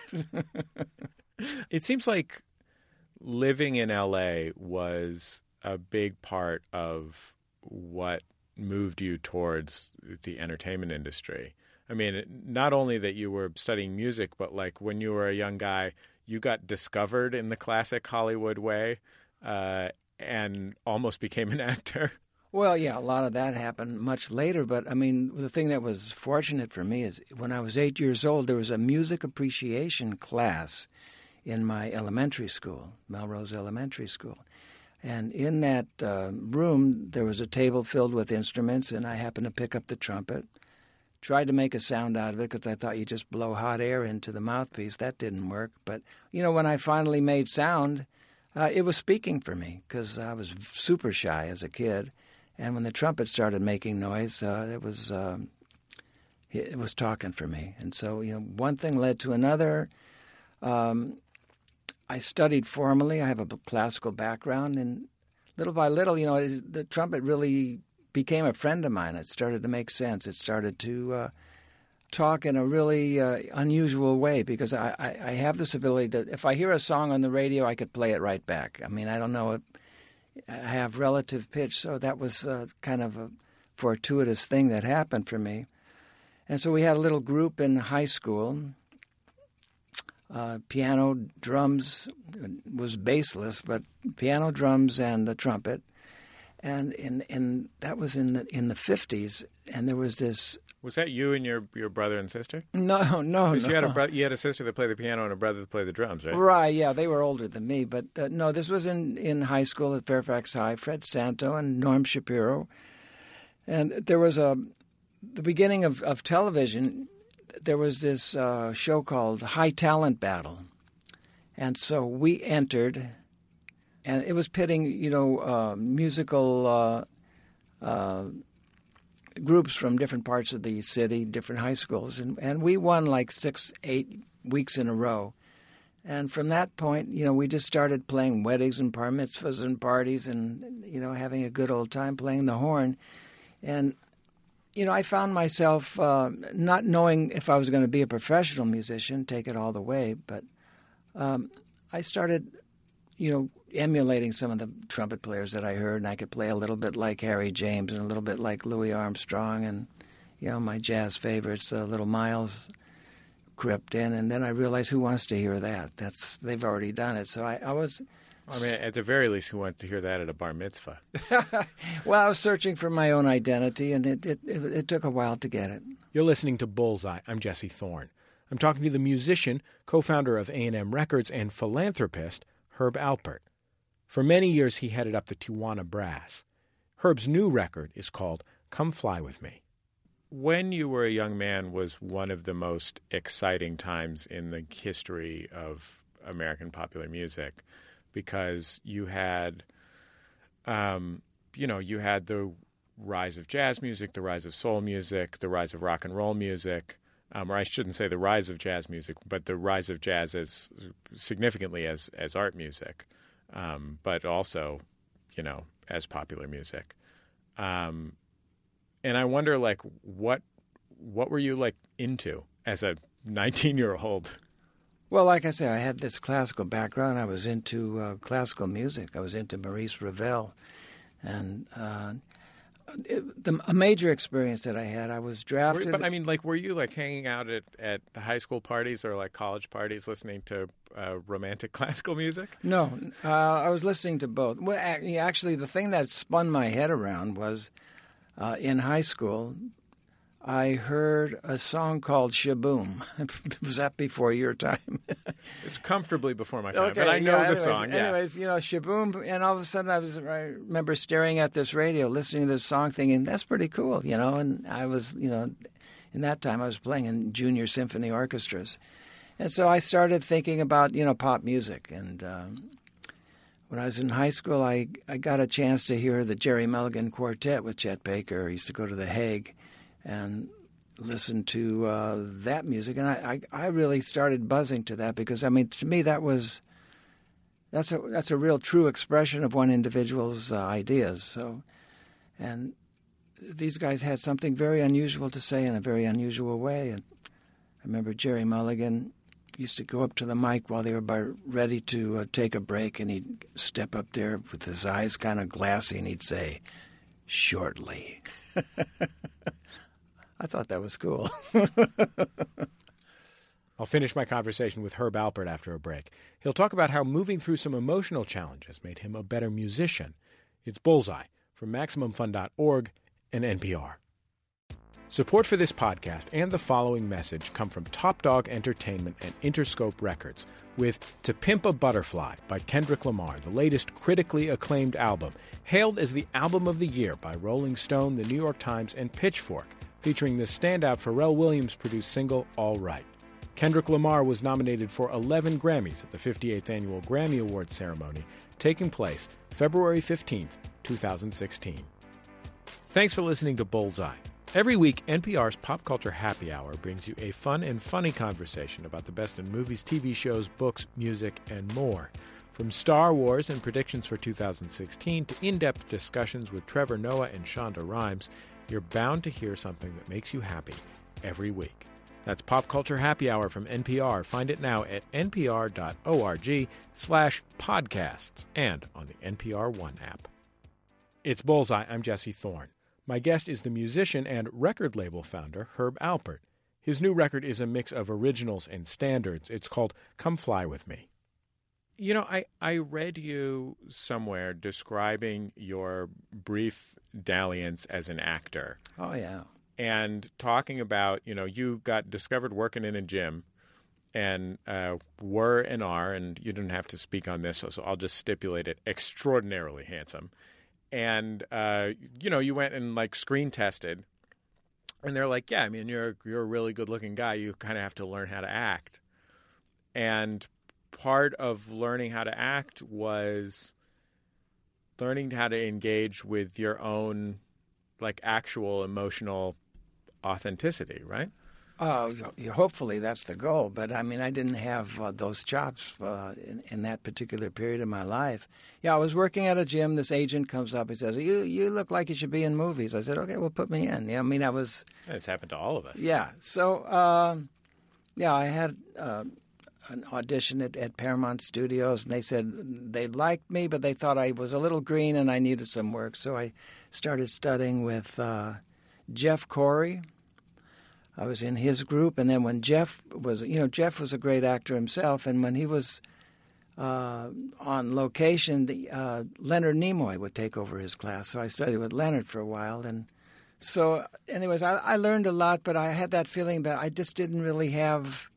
It seems like living in L A was a big part of what moved you towards the entertainment industry. I mean, not only that you were studying music, but like when you were a young guy, you got discovered in the classic Hollywood way uh, and almost became an actor. Well, yeah, a lot of that happened much later. But, I mean, the thing that was fortunate for me is when I was eight years old, there was a music appreciation class in my elementary school, Melrose Elementary School. And in that uh, room, there was a table filled with instruments, and I happened to pick up the trumpet. Tried to make a sound out of it because I thought you just blow hot air into the mouthpiece. That didn't work. But, you know, when I finally made sound, uh, it was speaking for me because I was super shy as a kid. And when the trumpet started making noise, uh, it was um, it was talking for me. And so, you know, one thing led to another. Um, I studied formally. I have a classical background, and little by little, you know, it, the trumpet really became a friend of mine. It started to make sense. It started to uh, talk in a really uh, unusual way because I, I, I have this ability to, if I hear a song on the radio, I could play it right back. I mean, I don't know, I have relative pitch, so that was uh, kind of a fortuitous thing that happened for me. And so we had a little group in high school. Uh, piano, drums, was bassless, but piano, drums, and the trumpet. And in in that was in the in the fifties, and there was this. Was that you and your, your brother and sister? No, no, no. You had a bro- you had a sister that played the piano and a brother that played the drums, right? Right, yeah, they were older than me, but uh, no, this was in, in high school at Fairfax High. Fred Santo and Norm Shapiro, and there was a the beginning of, of television. There was this uh, show called High Talent Battle. And so we entered, and it was pitting, you know, uh, musical uh, uh, groups from different parts of the city, different high schools. And, and we won like six, eight weeks in a row. And from that point, you know, we just started playing weddings and bar mitzvahs and parties and, you know, having a good old time playing the horn. And you know, I found myself uh, not knowing if I was going to be a professional musician, take it all the way, but um, I started, you know, emulating some of the trumpet players that I heard, and I could play a little bit like Harry James and a little bit like Louis Armstrong and, you know, my jazz favorites, uh, Little Miles, crept in, and then I realized, who wants to hear that? That's they've already done it. So I, I was. I mean, at the very least, who wants to hear that at a bar mitzvah? Well, I was searching for my own identity, and it, it, it, it took a while to get it. You're listening to Bullseye. I'm Jesse Thorne. I'm talking to the musician, co-founder of A and M Records, and philanthropist, Herb Alpert. For many years, he headed up the Tijuana Brass. Herb's new record is called Come Fly With Me. When you were a young man was one of the most exciting times in the history of American popular music, because you had, um, you know, you had the rise of jazz music, the rise of soul music, the rise of rock and roll music, um, or I shouldn't say the rise of jazz music, but the rise of jazz as significantly as, as art music, um, but also, you know, as popular music. Um, and I wonder, like, what what were you, like, into as a nineteen-year-old? Well, like I say, I had this classical background. I was into uh, classical music. I was into Maurice Ravel. And uh, it, the, a major experience that I had, I was drafted. Were, but, I mean, like, were you, like, hanging out at, at high school parties or, like, college parties listening to uh, romantic classical music? No. Uh, I was listening to both. Well, actually, the thing that spun my head around was uh, in high school, I heard a song called Shaboom. Was that before your time? It's comfortably before my time, okay, but I know yeah, the anyways, song. Yeah. Anyways, you know, Shaboom, and all of a sudden I was I remember staring at this radio, listening to this song, thinking, that's pretty cool, you know, and I was, you know, in that time I was playing in junior symphony orchestras. And so I started thinking about, you know, pop music. And um, when I was in high school, I, I got a chance to hear the Jerry Mulligan Quartet with Chet Baker. I used to go to The Hague and listen to uh, that music, and I, I, I really started buzzing to that because, I mean, to me that was that's a that's a real true expression of one individual's uh, ideas. So, and these guys had something very unusual to say in a very unusual way. And I remember Jerry Mulligan used to go up to the mic while they were about ready to uh, take a break, and he'd step up there with his eyes kind of glassy, and he'd say, "Shortly." I thought that was cool. I'll finish my conversation with Herb Alpert after a break. He'll talk about how moving through some emotional challenges made him a better musician. It's Bullseye from Maximum Fun dot org and N P R. Support for this podcast and the following message come from Top Dog Entertainment and Interscope Records with To Pimp a Butterfly by Kendrick Lamar, the latest critically acclaimed album, hailed as the Album of the Year by Rolling Stone, The New York Times, and Pitchfork, featuring the standout Pharrell Williams-produced single, All Right. Kendrick Lamar was nominated for eleven Grammys at the fifty-eighth Annual Grammy Awards ceremony, taking place February fifteenth, twenty sixteen. Thanks for listening to Bullseye. Every week, N P R's Pop Culture Happy Hour brings you a fun and funny conversation about the best in movies, T V shows, books, music, and more. From Star Wars and predictions for two thousand sixteen to in-depth discussions with Trevor Noah and Shonda Rhimes, you're bound to hear something that makes you happy every week. That's Pop Culture Happy Hour from N P R. Find it now at npr.org slash podcasts and on the N P R One app. It's Bullseye. I'm Jesse Thorne. My guest is the musician and record label founder, Herb Alpert. His new record is a mix of originals and standards. It's called Come Fly With Me. You know, I, I read you somewhere describing your brief dalliance as an actor. Oh, yeah. And talking about, you know, you got discovered working in a gym and uh, were and are, and you didn't have to speak on this, so, so I'll just stipulate it, extraordinarily handsome. And, uh, you know, you went and, like, screen tested. And they're like, yeah, I mean, you're, you're a really good-looking guy. You kind of have to learn how to act. And part of learning how to act was learning how to engage with your own, like, actual emotional authenticity, right? Uh, hopefully that's the goal. But, I mean, I didn't have uh, those chops uh, in, in that particular period of my life. Yeah, I was working at a gym. This agent comes up and says, you you look like you should be in movies. I said, okay, well, put me in. Yeah, I mean, I was... It's happened to all of us. Yeah. So, uh, yeah, I had uh, an audition at, at Paramount Studios, and they said they liked me, but they thought I was a little green and I needed some work. So I started studying with uh, Jeff Corey, I was in his group, and then when Jeff was, you know, Jeff was a great actor himself, and when he was uh, on location, the, uh, Leonard Nimoy would take over his class. So I studied with Leonard for a while, and so, anyways, I, I learned a lot, but I had that feeling that I just didn't really have,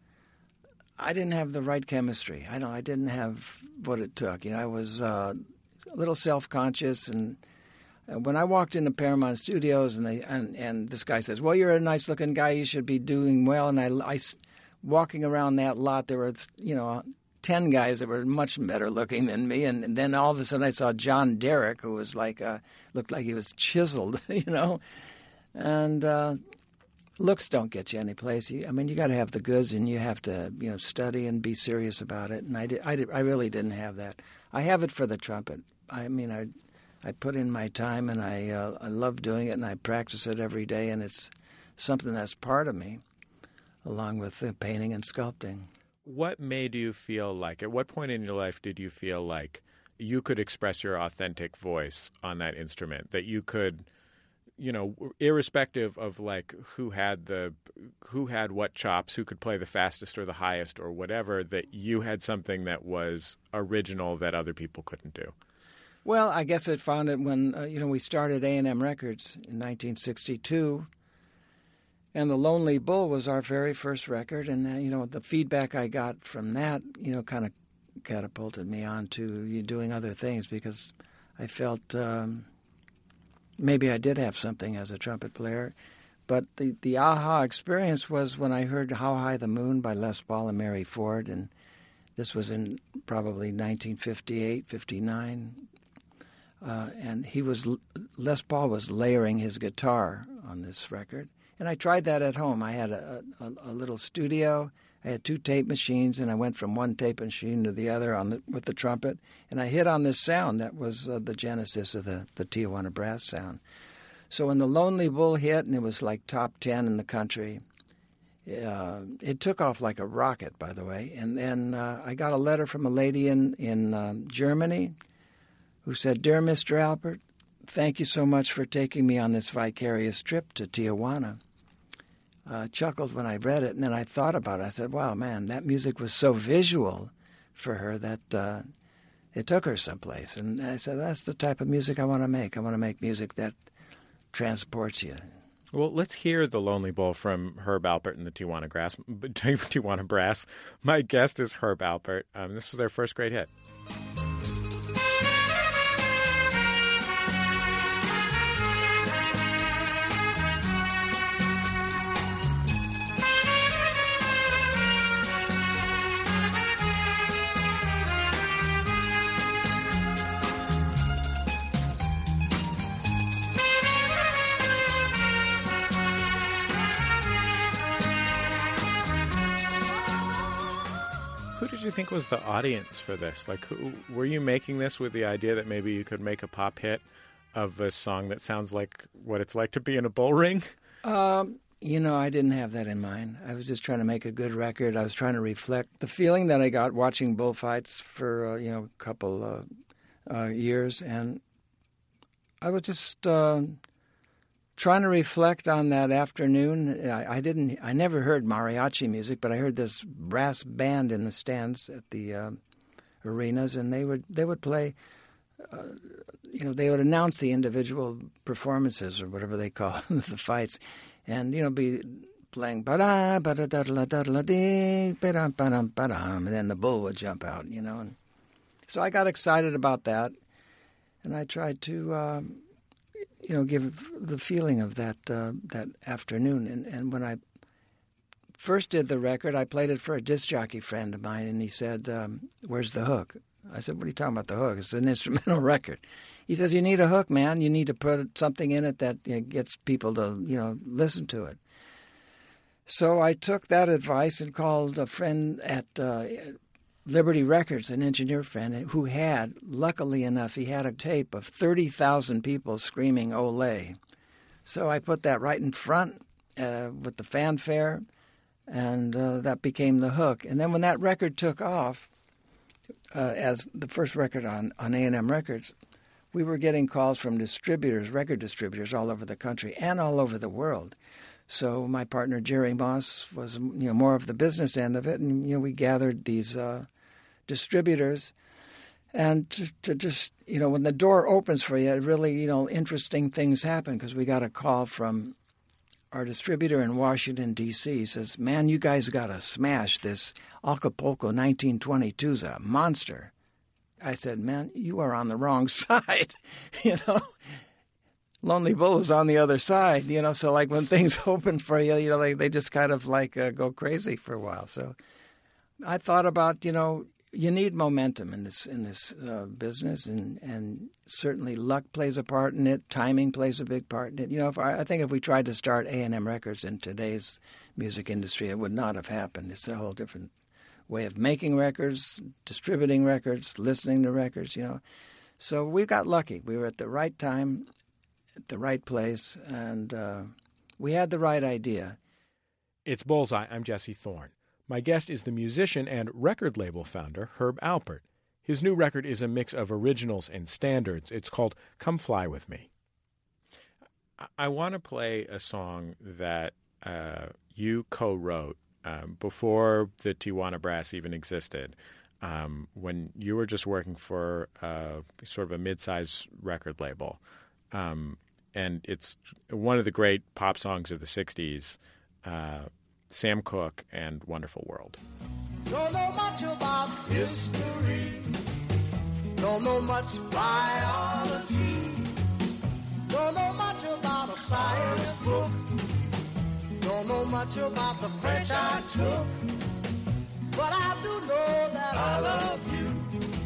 I didn't have the right chemistry. I don't, I didn't have what it took. You know, I was uh, a little self-conscious, and when I walked into Paramount Studios, and they and, and this guy says, "Well, you're a nice-looking guy. You should be doing well." And I, I, walking around that lot, there were, you know, ten guys that were much better looking than me, and, and then all of a sudden I saw John Derek, who was like, uh, looked like he was chiseled, you know. And uh, looks don't get you any place. I mean, you got to have the goods, and you have to, you know, study and be serious about it. And I did, I did, I really didn't have that. I have it for the trumpet. I mean, I. I put in my time, and I uh, I love doing it, and I practice it every day, and it's something that's part of me, along with uh, painting and sculpting. What made you feel like, at what point in your life did you feel like you could express your authentic voice on that instrument, that you could, you know, irrespective of like who had the, who had what chops, who could play the fastest or the highest or whatever, that you had something that was original that other people couldn't do? Well, I guess I found it when, uh, you know, we started A and M Records in nineteen sixty-two, and The Lonely Bull was our very first record, and, uh, you know, the feedback I got from that, you know, kind of catapulted me on to doing other things, because I felt um, maybe I did have something as a trumpet player. But the, the aha experience was when I heard How High the Moon by Les Paul and Mary Ford, and this was in probably nineteen fifty-eight, fifty-nine. Uh, and he was Les Paul was layering his guitar on this record, and I tried that at home. I had a, a, a little studio. I had two tape machines, and I went from one tape machine to the other on the, with the trumpet, and I hit on this sound that was uh, the genesis of the, the Tijuana brass sound. So when The Lonely Bull hit, and it was like top ten in the country, uh, it took off like a rocket, by the way. And then uh, I got a letter from a lady in in um, Germany, who said, "Dear Mister Alpert, thank you so much for taking me on this vicarious trip to Tijuana." Uh, chuckled when I read it, and then I thought about it. I said, wow, man, that music was so visual for her that uh, it took her someplace. And I said, that's the type of music I want to make. I want to make music that transports you. Well, let's hear The Lonely Bull from Herb Alpert and the Tijuana, Grass, Tijuana Brass. My guest is Herb Alpert. Um, this is their first great hit. Who did you think was the audience for this? Like, who, were you making this with the idea that maybe you could make a pop hit of a song that sounds like what it's like to be in a bull ring? Um, you know, I didn't have that in mind. I was just trying to make a good record. I was trying to reflect the feeling that I got watching bullfights for, uh, you know, a couple uh, uh, years. And I was just uh, trying to reflect on that afternoon. I, I didn't. I never heard mariachi music, but I heard this brass band in the stands at the uh, arenas, and they would they would play. Uh, you know, they would announce the individual performances or whatever they call the fights, and you know, be playing ba da ba da da da da da dee ba da ba da ba da, and then the bull would jump out. You know, and so I got excited about that, and I tried to. Um, You know, give the feeling of that uh, that afternoon. And, and when I first did the record, I played it for a disc jockey friend of mine, and he said, um, "Where's the hook?" I said, "What are you talking about, the hook? It's an instrumental record." He says, "You need a hook, man. You need to put something in it that you know, gets people to, you know, listen to it." So I took that advice and called a friend at uh, Liberty Records, an engineer friend, who had, luckily enough, he had a tape of thirty thousand people screaming "Olé." So I put that right in front uh, with the fanfare, and uh, that became the hook. And then when that record took off, uh, as the first record on, on A and M Records, we were getting calls from distributors, record distributors all over the country and all over the world. So my partner Jerry Moss was, you know, more of the business end of it, and you know, we gathered these uh, distributors, and to, to just, you know, when the door opens for you, it really, you know, interesting things happen, because we got a call from our distributor in Washington, D C. He says, "Man, you guys got to smash this. Acapulco nineteen twenty-two's a monster." I said, "Man, you are on the wrong side," you know. Lonely Bull was on the other side, you know, so like when things open for you, you know, they, they just kind of like uh, go crazy for a while. So I thought about, you know, you need momentum in this in this uh, business, and, and certainly luck plays a part in it. Timing plays a big part in it. You know, if I, I think if we tried to start A and M Records in today's music industry, it would not have happened. It's a whole different way of making records, distributing records, listening to records, you know. So we got lucky. We were at the right time, at the right place, and uh, we had the right idea. It's Bullseye. I'm Jesse Thorne. My guest is the musician and record label founder, Herb Alpert. His new record is a mix of originals and standards. It's called Come Fly With Me. I, I want to play a song that uh, you co-wrote um, before the Tijuana Brass even existed, um, when you were just working for uh, sort of a mid-sized record label. Um, and it's one of the great pop songs of the sixties, uh, Sam Cooke and Wonderful World. Don't know much about history. Don't know much biology. Don't know much about a science book. Don't know much about the French I took. But I do know that I love you.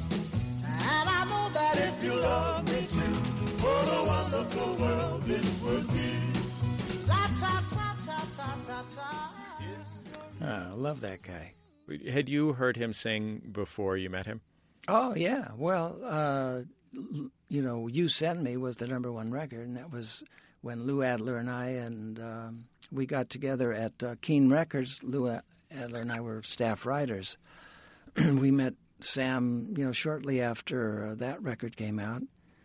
And I know that if you love me too, what a wonderful world this would be. La ta ta ta ta ta ta. Oh, I love that guy. Had you heard him sing before you met him? Oh, yeah. Well, uh, you know, You Send Me was the number one record, and that was when Lou Adler and I, and um, we got together at uh, Keene Records. Lou Adler and I were staff writers. We met Sam, you know, shortly after uh, that record came out,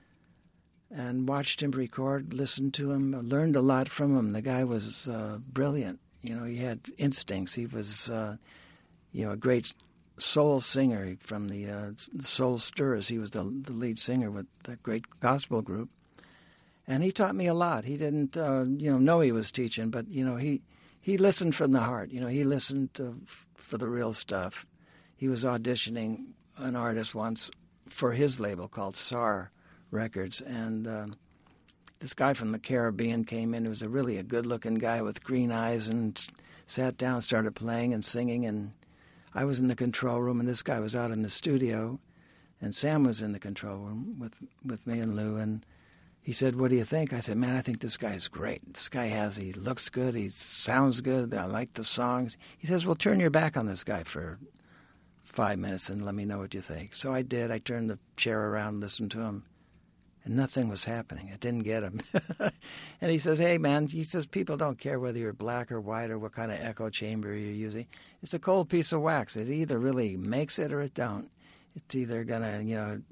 and watched him record, listened to him, learned a lot from him. The guy was uh, brilliant. You know, he had instincts. He was, uh, you know, a great soul singer from the uh, Soul Stirrers. He was the, the lead singer with that great gospel group. And he taught me a lot. He didn't, uh, you know, know he was teaching, but, you know, he, he listened from the heart. You know, he listened to, for the real stuff. He was auditioning an artist once for his label called S A R Records, and um, this guy from the Caribbean came in. He was a really a good-looking guy with green eyes, and sat down, started playing and singing, and I was in the control room, and this guy was out in the studio, and Sam was in the control room with, with me and Lou, and he said, "What do you think?" I said, "Man, I think this guy's great. This guy has, he looks good, he sounds good, I like the songs." He says, "Well, turn your back on this guy for five minutes and let me know what you think." So I did. I turned the chair around, listened to him, and nothing was happening. I didn't get him. And he says, "Hey, man," he says, "people don't care whether you're black or white or what kind of echo chamber you're using. It's a cold piece of wax. It either really makes it or it don't. It's either going to, you know,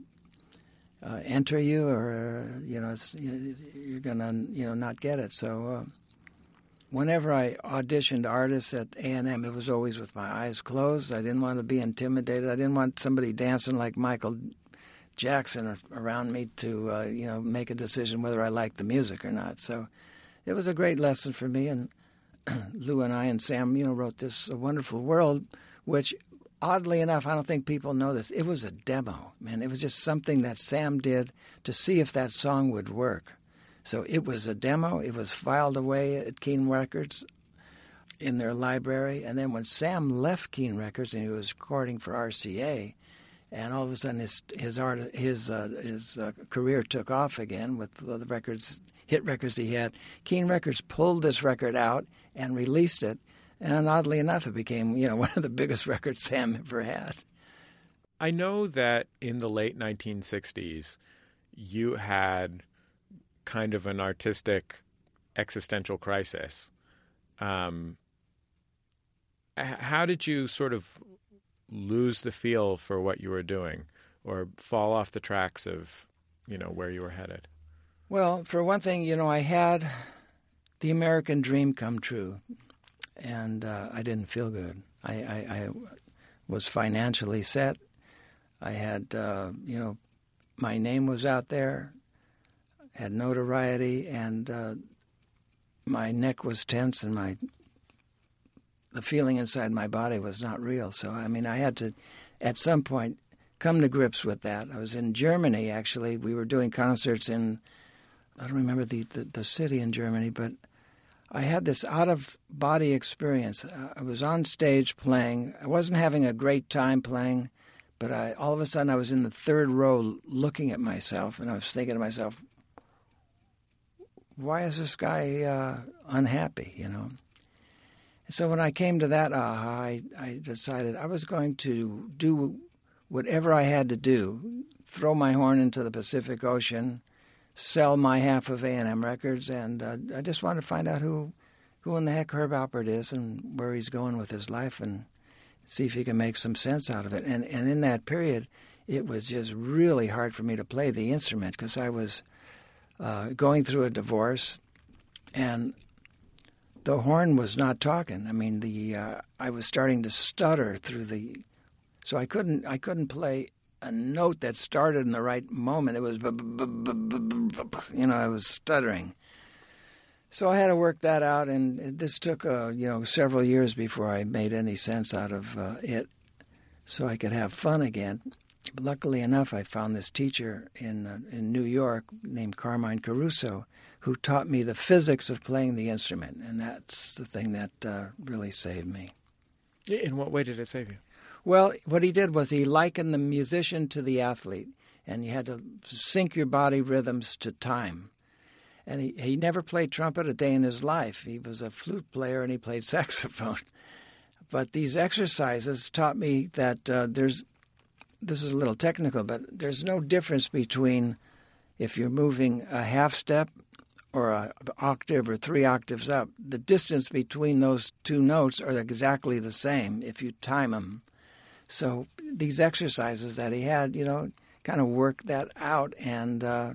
uh, enter you or, uh, you know, it's, you're going to, you know, not get it." So uh, whenever I auditioned artists at A and M, it was always with my eyes closed. I didn't want to be intimidated. I didn't want somebody dancing like Michael Jackson around me to, uh, you know, make a decision whether I liked the music or not. So it was a great lesson for me. And Lou and I and Sam, you know, wrote this A Wonderful World, which, oddly enough, I don't think people know this. It was a demo, man. It was just something that Sam did to see if that song would work. So it was a demo. It was filed away at Keene Records in their library. And then when Sam left Keene Records and he was recording for R C A, and all of a sudden, his his art his uh, his uh, career took off again with the records, hit records he had. Keene Records pulled this record out and released it, and oddly enough, it became, you know, one of the biggest records Sam ever had. I know that in the late nineteen sixties, you had kind of an artistic existential crisis. Um, how did you sort of lose the feel for what you were doing, or fall off the tracks of, you know, where you were headed? Well, for one thing, you know, I had the American dream come true, and uh, I didn't feel good. I, I, I was financially set. I had, uh, you know, my name was out there, had notoriety, and uh, my neck was tense, and my the feeling inside my body was not real. So, I mean, I had to, at some point, come to grips with that. I was in Germany, actually. We were doing concerts in, I don't remember the, the, the city in Germany, but I had this out-of-body experience. Uh, I was on stage playing. I wasn't having a great time playing, but I, all of a sudden I was in the third row looking at myself, and I was thinking to myself, why is this guy uh, unhappy, you know? So when I came to that aha, I, I decided I was going to do whatever I had to do, throw my horn into the Pacific Ocean, sell my half of A and M Records, and uh, I just wanted to find out who who in the heck Herb Alpert is and where he's going with his life and see if he can make some sense out of it. And, and in that period, it was just really hard for me to play the instrument because I was uh, going through a divorce, and the horn was not talking. I mean, the uh, I was starting to stutter through the, so I couldn't I couldn't play a note that started in the right moment. It was, you know, I was stuttering. So I had to work that out, and this took uh, you know several years before I made any sense out of uh, it, so I could have fun again. But luckily enough, I found this teacher in uh, in New York named Carmine Caruso, who taught me the physics of playing the instrument, and that's the thing that uh, really saved me. In what way did it save you? Well, what he did was he likened the musician to the athlete, and you had to sync your body rhythms to time. And he, he never played trumpet a day in his life. He was a flute player, and he played saxophone. But these exercises taught me that uh, there's, this is a little technical, but there's no difference between if you're moving a half step or an octave or three octaves up. The distance between those two notes are exactly the same if you time them. So these exercises that he had, you know, kind of worked that out. And, uh,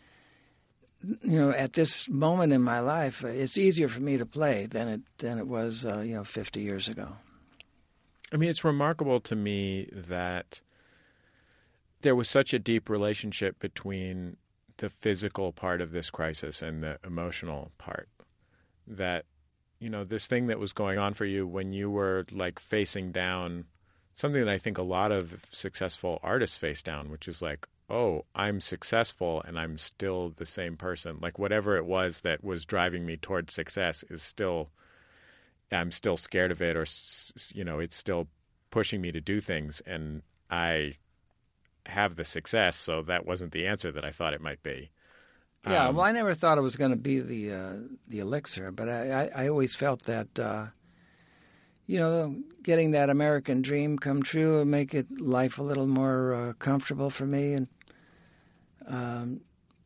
you know, at this moment in my life, it's easier for me to play than it than it was, uh, you know, fifty years ago. I mean, it's remarkable to me that there was such a deep relationship between the physical part of this crisis and the emotional part. That, you know, this thing that was going on for you when you were like facing down something that I think a lot of successful artists face down, which is like, oh, I'm successful and I'm still the same person. Like whatever it was that was driving me towards success is still, I'm still scared of it, or, you know, it's still pushing me to do things. And I have the success, so that wasn't the answer that I thought it might be. Yeah, um, well, I never thought it was going to be the uh, the elixir, but I, I, I always felt that, uh, you know, getting that American dream come true would make it life a little more uh, comfortable for me, and um,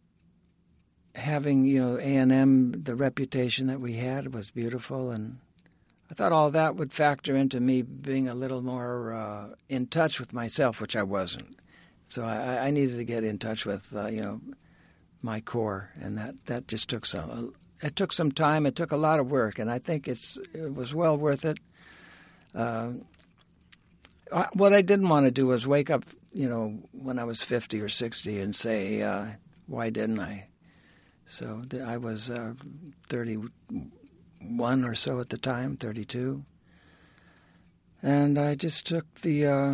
having, you know, A and M, the reputation that we had was beautiful, and I thought all that would factor into me being a little more uh, in touch with myself, which I wasn't. So I, I needed to get in touch with, uh, you know, my core, and that, that just took some. It took some time. It took a lot of work, and I think it's it was well worth it. Uh, what I didn't want to do was wake up, you know, when I was fifty or sixty and say, uh, "Why didn't I?" So th- I was uh, thirty-one or so at the time, thirty-two, and I just took the. Uh,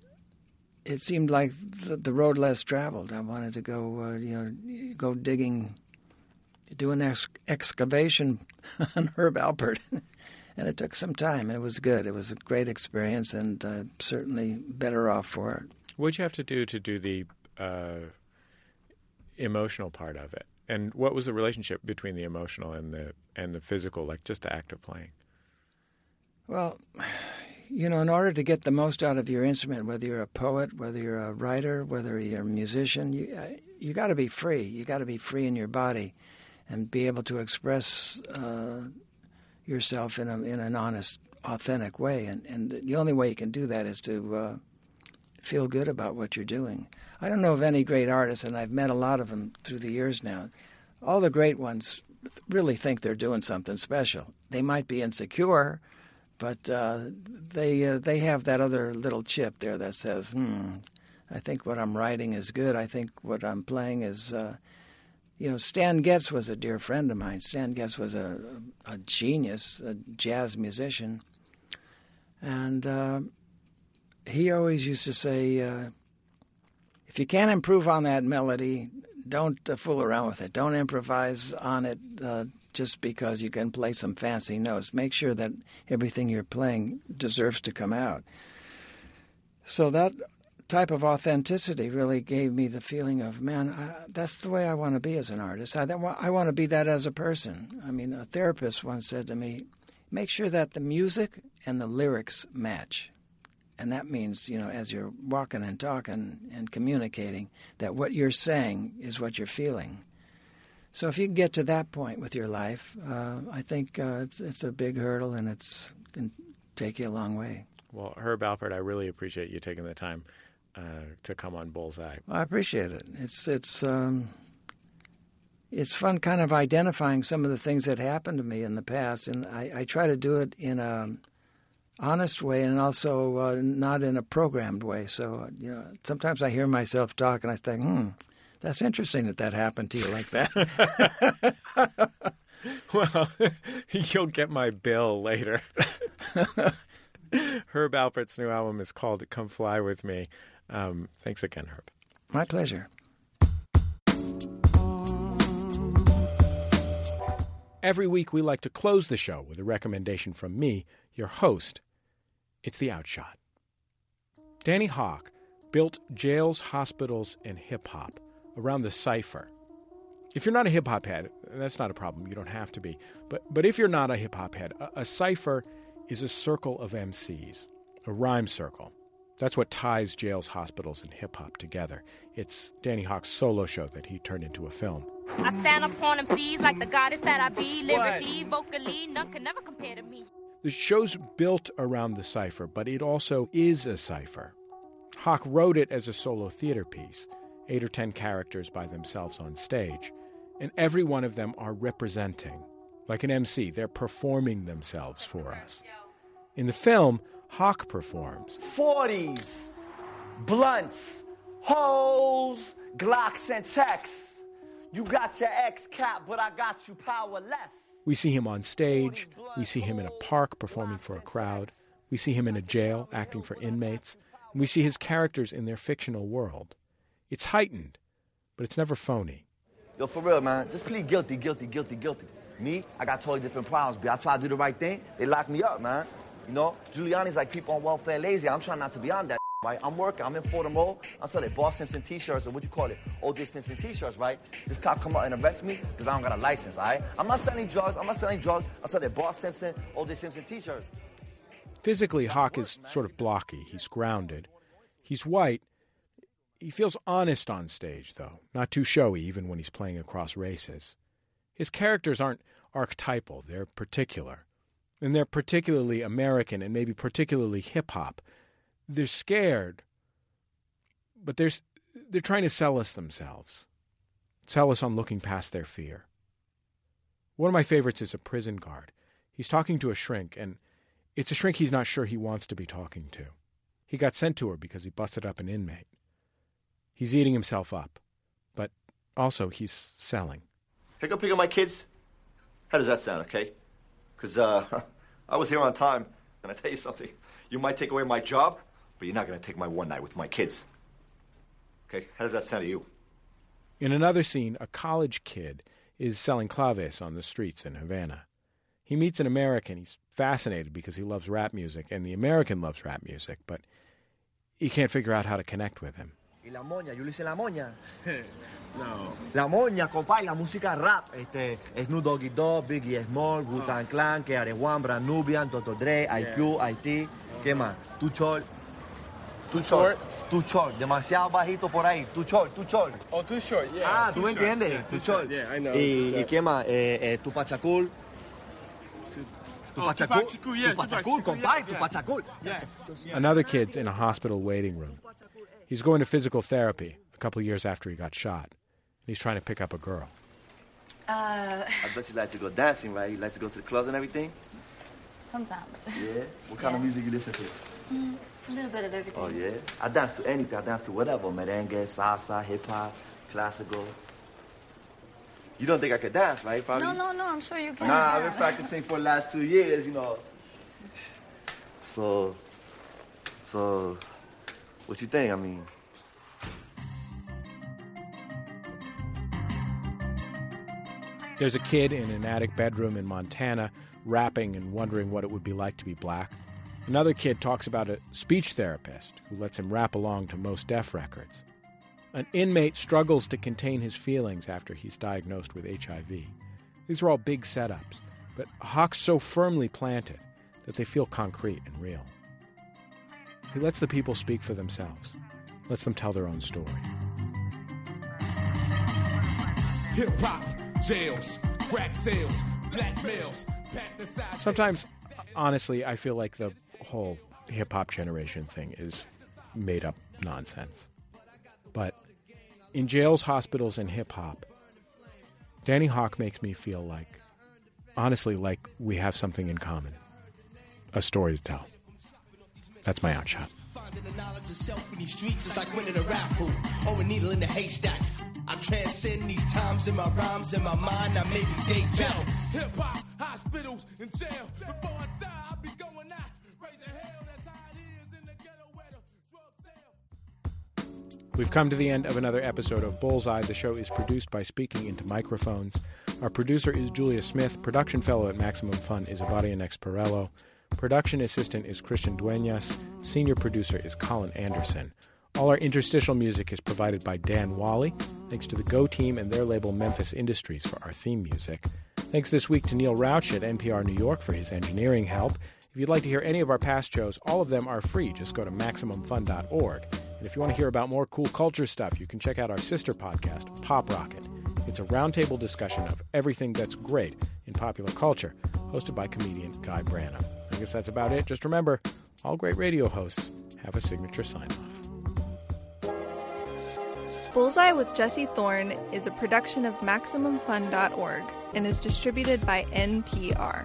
It seemed like the, the road less traveled. I wanted to go, uh, you know, go digging, do an ex- excavation on Herb Alpert, and it took some time. And it was good. It was a great experience, and uh, certainly better off for it. What'd you have to do to do the uh, emotional part of it? And what was the relationship between the emotional and the and the physical, like just the act of playing? Well, you know, in order to get the most out of your instrument, whether you're a poet, whether you're a writer, whether you're a musician, you you got to be free. You got to be free in your body, and be able to express uh, yourself in a in an honest, authentic way. And and the only way you can do that is to uh, feel good about what you're doing. I don't know of any great artists, and I've met a lot of them through the years now. All the great ones really think they're doing something special. They might be insecure, but uh, they uh, they have that other little chip there that says, hmm, I think what I'm writing is good. I think what I'm playing is, uh, you know, Stan Getz was a dear friend of mine. Stan Getz was a, a genius, a jazz musician. And uh, he always used to say, uh, if you can't improve on that melody, don't uh, fool around with it. Don't improvise on it uh, just because you can play some fancy notes. Make sure that everything you're playing deserves to come out. So that type of authenticity really gave me the feeling of, man, I, that's the way I want to be as an artist. I, I want to be that as a person. I mean, a therapist once said to me, make sure that the music and the lyrics match. And that means, you know, as you're walking and talking and communicating, that what you're saying is what you're feeling. So if you can get to that point with your life, uh, I think uh, it's, it's a big hurdle, and it's can take you a long way. Well, Herb Alpert, I really appreciate you taking the time uh, to come on Bullseye. Well, I appreciate it. It's it's um, it's fun kind of identifying some of the things that happened to me in the past, and I, I try to do it in a honest way and also uh, not in a programmed way. So, you know, sometimes I hear myself talk and I think, hmm, that's interesting that that happened to you like that. Well, you'll get my bill later. Herb Alpert's new album is called Come Fly With Me. Um, thanks again, Herb. My pleasure. Every week we like to close the show with a recommendation from me, your host. It's The Outshot. Danny Hoch built jails, hospitals, and hip-hop around the cipher. If you're not a hip-hop head, that's not a problem. You don't have to be. But but if you're not a hip-hop head, a, a cipher is a circle of M Cs, a rhyme circle. That's what ties jails, hospitals, and hip-hop together. It's Danny Hoch's solo show that he turned into a film. I stand up on M Cs like the goddess that I be. Lyrically, vocally, none can never compare to me. The show's built around the cipher, but it also is a cipher. Hoch wrote it as a solo theater piece, eight or ten characters by themselves on stage, and every one of them are representing. Like an M C, they're performing themselves for us. In the film, Hoch performs. forties, blunts, hoes, Glocks and texts. You got your ex-cap, but I got you powerless. We see him on stage. We see him in a park performing for a crowd. We see him in a jail acting for inmates. And we see his characters in their fictional world. It's heightened, but it's never phony. Yo, for real, man, just plead guilty, guilty, guilty, guilty. Me, I got totally different problems, but I try to do the right thing. They lock me up, man. You know, Giuliani's like people on welfare lazy. I'm trying not to be on that, right? I'm working. I'm in Fordham Road. I'm selling Boss Simpson T-shirts, or what you call it, O J Simpson T-shirts, right? This cop come out and arrest me because I don't got a license, all right? I'm not selling drugs. I'm not selling drugs. I'm selling Boss Simpson, O J Simpson T-shirts. Physically, Hoch is sort of blocky. He's grounded. He's white. He feels honest on stage, though. Not too showy, even when he's playing across races. His characters aren't archetypal. They're particular. And they're particularly American and maybe particularly hip-hop. They're scared, but they're, they're trying to sell us themselves. Sell us on looking past their fear. One of my favorites is a prison guard. He's talking to a shrink, and it's a shrink he's not sure he wants to be talking to. He got sent to her because he busted up an inmate. He's eating himself up, but also he's selling. Hey, go pick up my kids. How does that sound, okay? Because uh, I was here on time, and I tell you something. You might take away my job, but you're not going to take my one night with my kids. Okay? How does that sound to you? In another scene, a college kid is selling claves on the streets in Havana. He meets an American. He's fascinated because he loves rap music, and the American loves rap music, but he can't figure out how to connect with him. Y la moña, yo le hice la moña. No. La moña, compadre, la música rap. Este, Snoop Doggy Dogg, Biggie Small, Wu-Tang Clan, K R S-One, Brand Nubian, Doctor Dre, I Q, I T. ¿Qué más? Too Short. Too Short. Too Short. Demasiado bajito por ahí. Too Short, Too Short. Oh, Too Short, yeah. Ah, too ¿tú me short. entiendes? Yeah, Too Too Short. Yeah, I know. Y, ¿y qué más? Eh, eh, Tupac Shakur. Oh, Tupac Shakur, yeah. Tupac Tupac Shakur, Shakur, compadre, yeah. Tupac Shakur. Yes. Another kid's in a hospital waiting room. He's going to physical therapy a couple of years after he got shot. And he's trying to pick up a girl. Uh, I bet you like to go dancing, right? You like to go to the clubs and everything? Sometimes. Yeah? What kind Yeah. of music you listen to? Mm, a little bit of everything. Oh, yeah? I dance to anything. I dance to whatever. Merengue, salsa, hip-hop, classical. You don't think I could dance, right? Probably? No, no, no, I'm sure you can. Nah, I've been practicing for the last two years, you know. So, so, what you think? I mean... There's a kid in an attic bedroom in Montana rapping and wondering what it would be like to be black. Another kid talks about a speech therapist who lets him rap along to Mos Def records. An inmate struggles to contain his feelings after he's diagnosed with H I V. These are all big setups, but Hawk's so firmly planted that they feel concrete and real. He lets the people speak for themselves, lets them tell their own story. Hip-hop, jails, crack sales, black males, pack the side. Sometimes, honestly, I feel like the whole hip-hop generation thing is made-up nonsense. But in jails, hospitals, and hip-hop, Danny Hawk makes me feel like, honestly, like we have something in common. A story to tell. That's my outshot. Finding the knowledge of self in these streets is like winning a raffle or a needle in the haystack. I transcend these times in my rhymes, in my mind, I maybe date back. Hip hop, hospitals, and jail. Before I die, I'll be going out. Raising hell, that's how it is in the ghetto where the drugs sell. We've come to the end of another episode of Bullseye. The show is produced by Speaking Into Microphones. Our producer is Julia Smith. Production fellow at Maximum Fun is Abadia Nexparello. Production assistant is Christian Duenas. Senior producer is Colin Anderson. All our interstitial music is provided by Dan Wally. Thanks to the Go team and their label Memphis Industries for our theme music. Thanks this week to Neil Rauch at N P R New York for his engineering help. If you'd like to hear any of our past shows, all of them are free. Just go to maximum fun dot org. And if you want to hear about more cool culture stuff, you can check out our sister podcast, Pop Rocket. It's a roundtable discussion of everything that's great in popular culture, hosted by comedian Guy Branum. I guess that's about it. Just remember, all great radio hosts have a signature sign-off. Bullseye with Jesse Thorne is a production of maximum fun dot org and is distributed by N P R.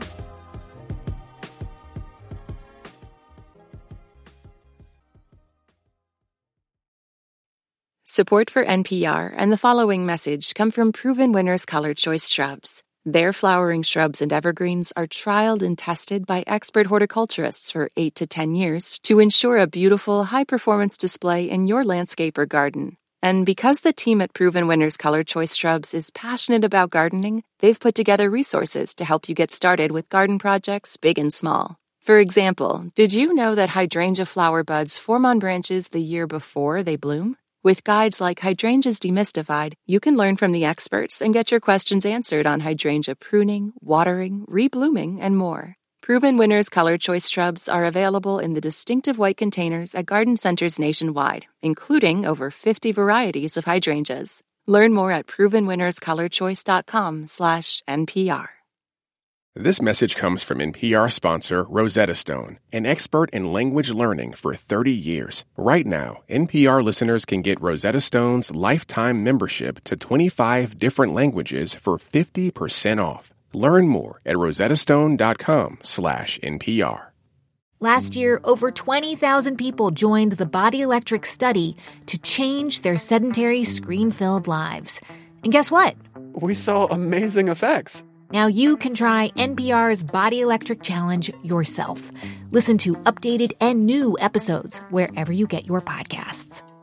Support for N P R and the following message come from Proven Winners Color Choice Shrubs. Their flowering shrubs and evergreens are trialed and tested by expert horticulturists for eight to ten years to ensure a beautiful, high-performance display in your landscape or garden. And because the team at Proven Winners Color Choice Shrubs is passionate about gardening, they've put together resources to help you get started with garden projects big and small. For example, did you know that hydrangea flower buds form on branches the year before they bloom? With guides like Hydrangeas Demystified, you can learn from the experts and get your questions answered on hydrangea pruning, watering, reblooming, and more. Proven Winners Color Choice Shrubs are available in the distinctive white containers at garden centers nationwide, including over fifty varieties of hydrangeas. Learn more at proven winners color choice dot com slash N P R. This message comes from N P R sponsor Rosetta Stone, an expert in language learning for thirty years. Right now, N P R listeners can get Rosetta Stone's lifetime membership to twenty-five different languages for fifty percent off. Learn more at rosetta stone dot com slash N P R. Last year, over twenty thousand people joined the Body Electric study to change their sedentary, screen-filled lives. And guess what? We saw amazing effects. Now you can try N P R's Body Electric Challenge yourself. Listen to updated and new episodes wherever you get your podcasts.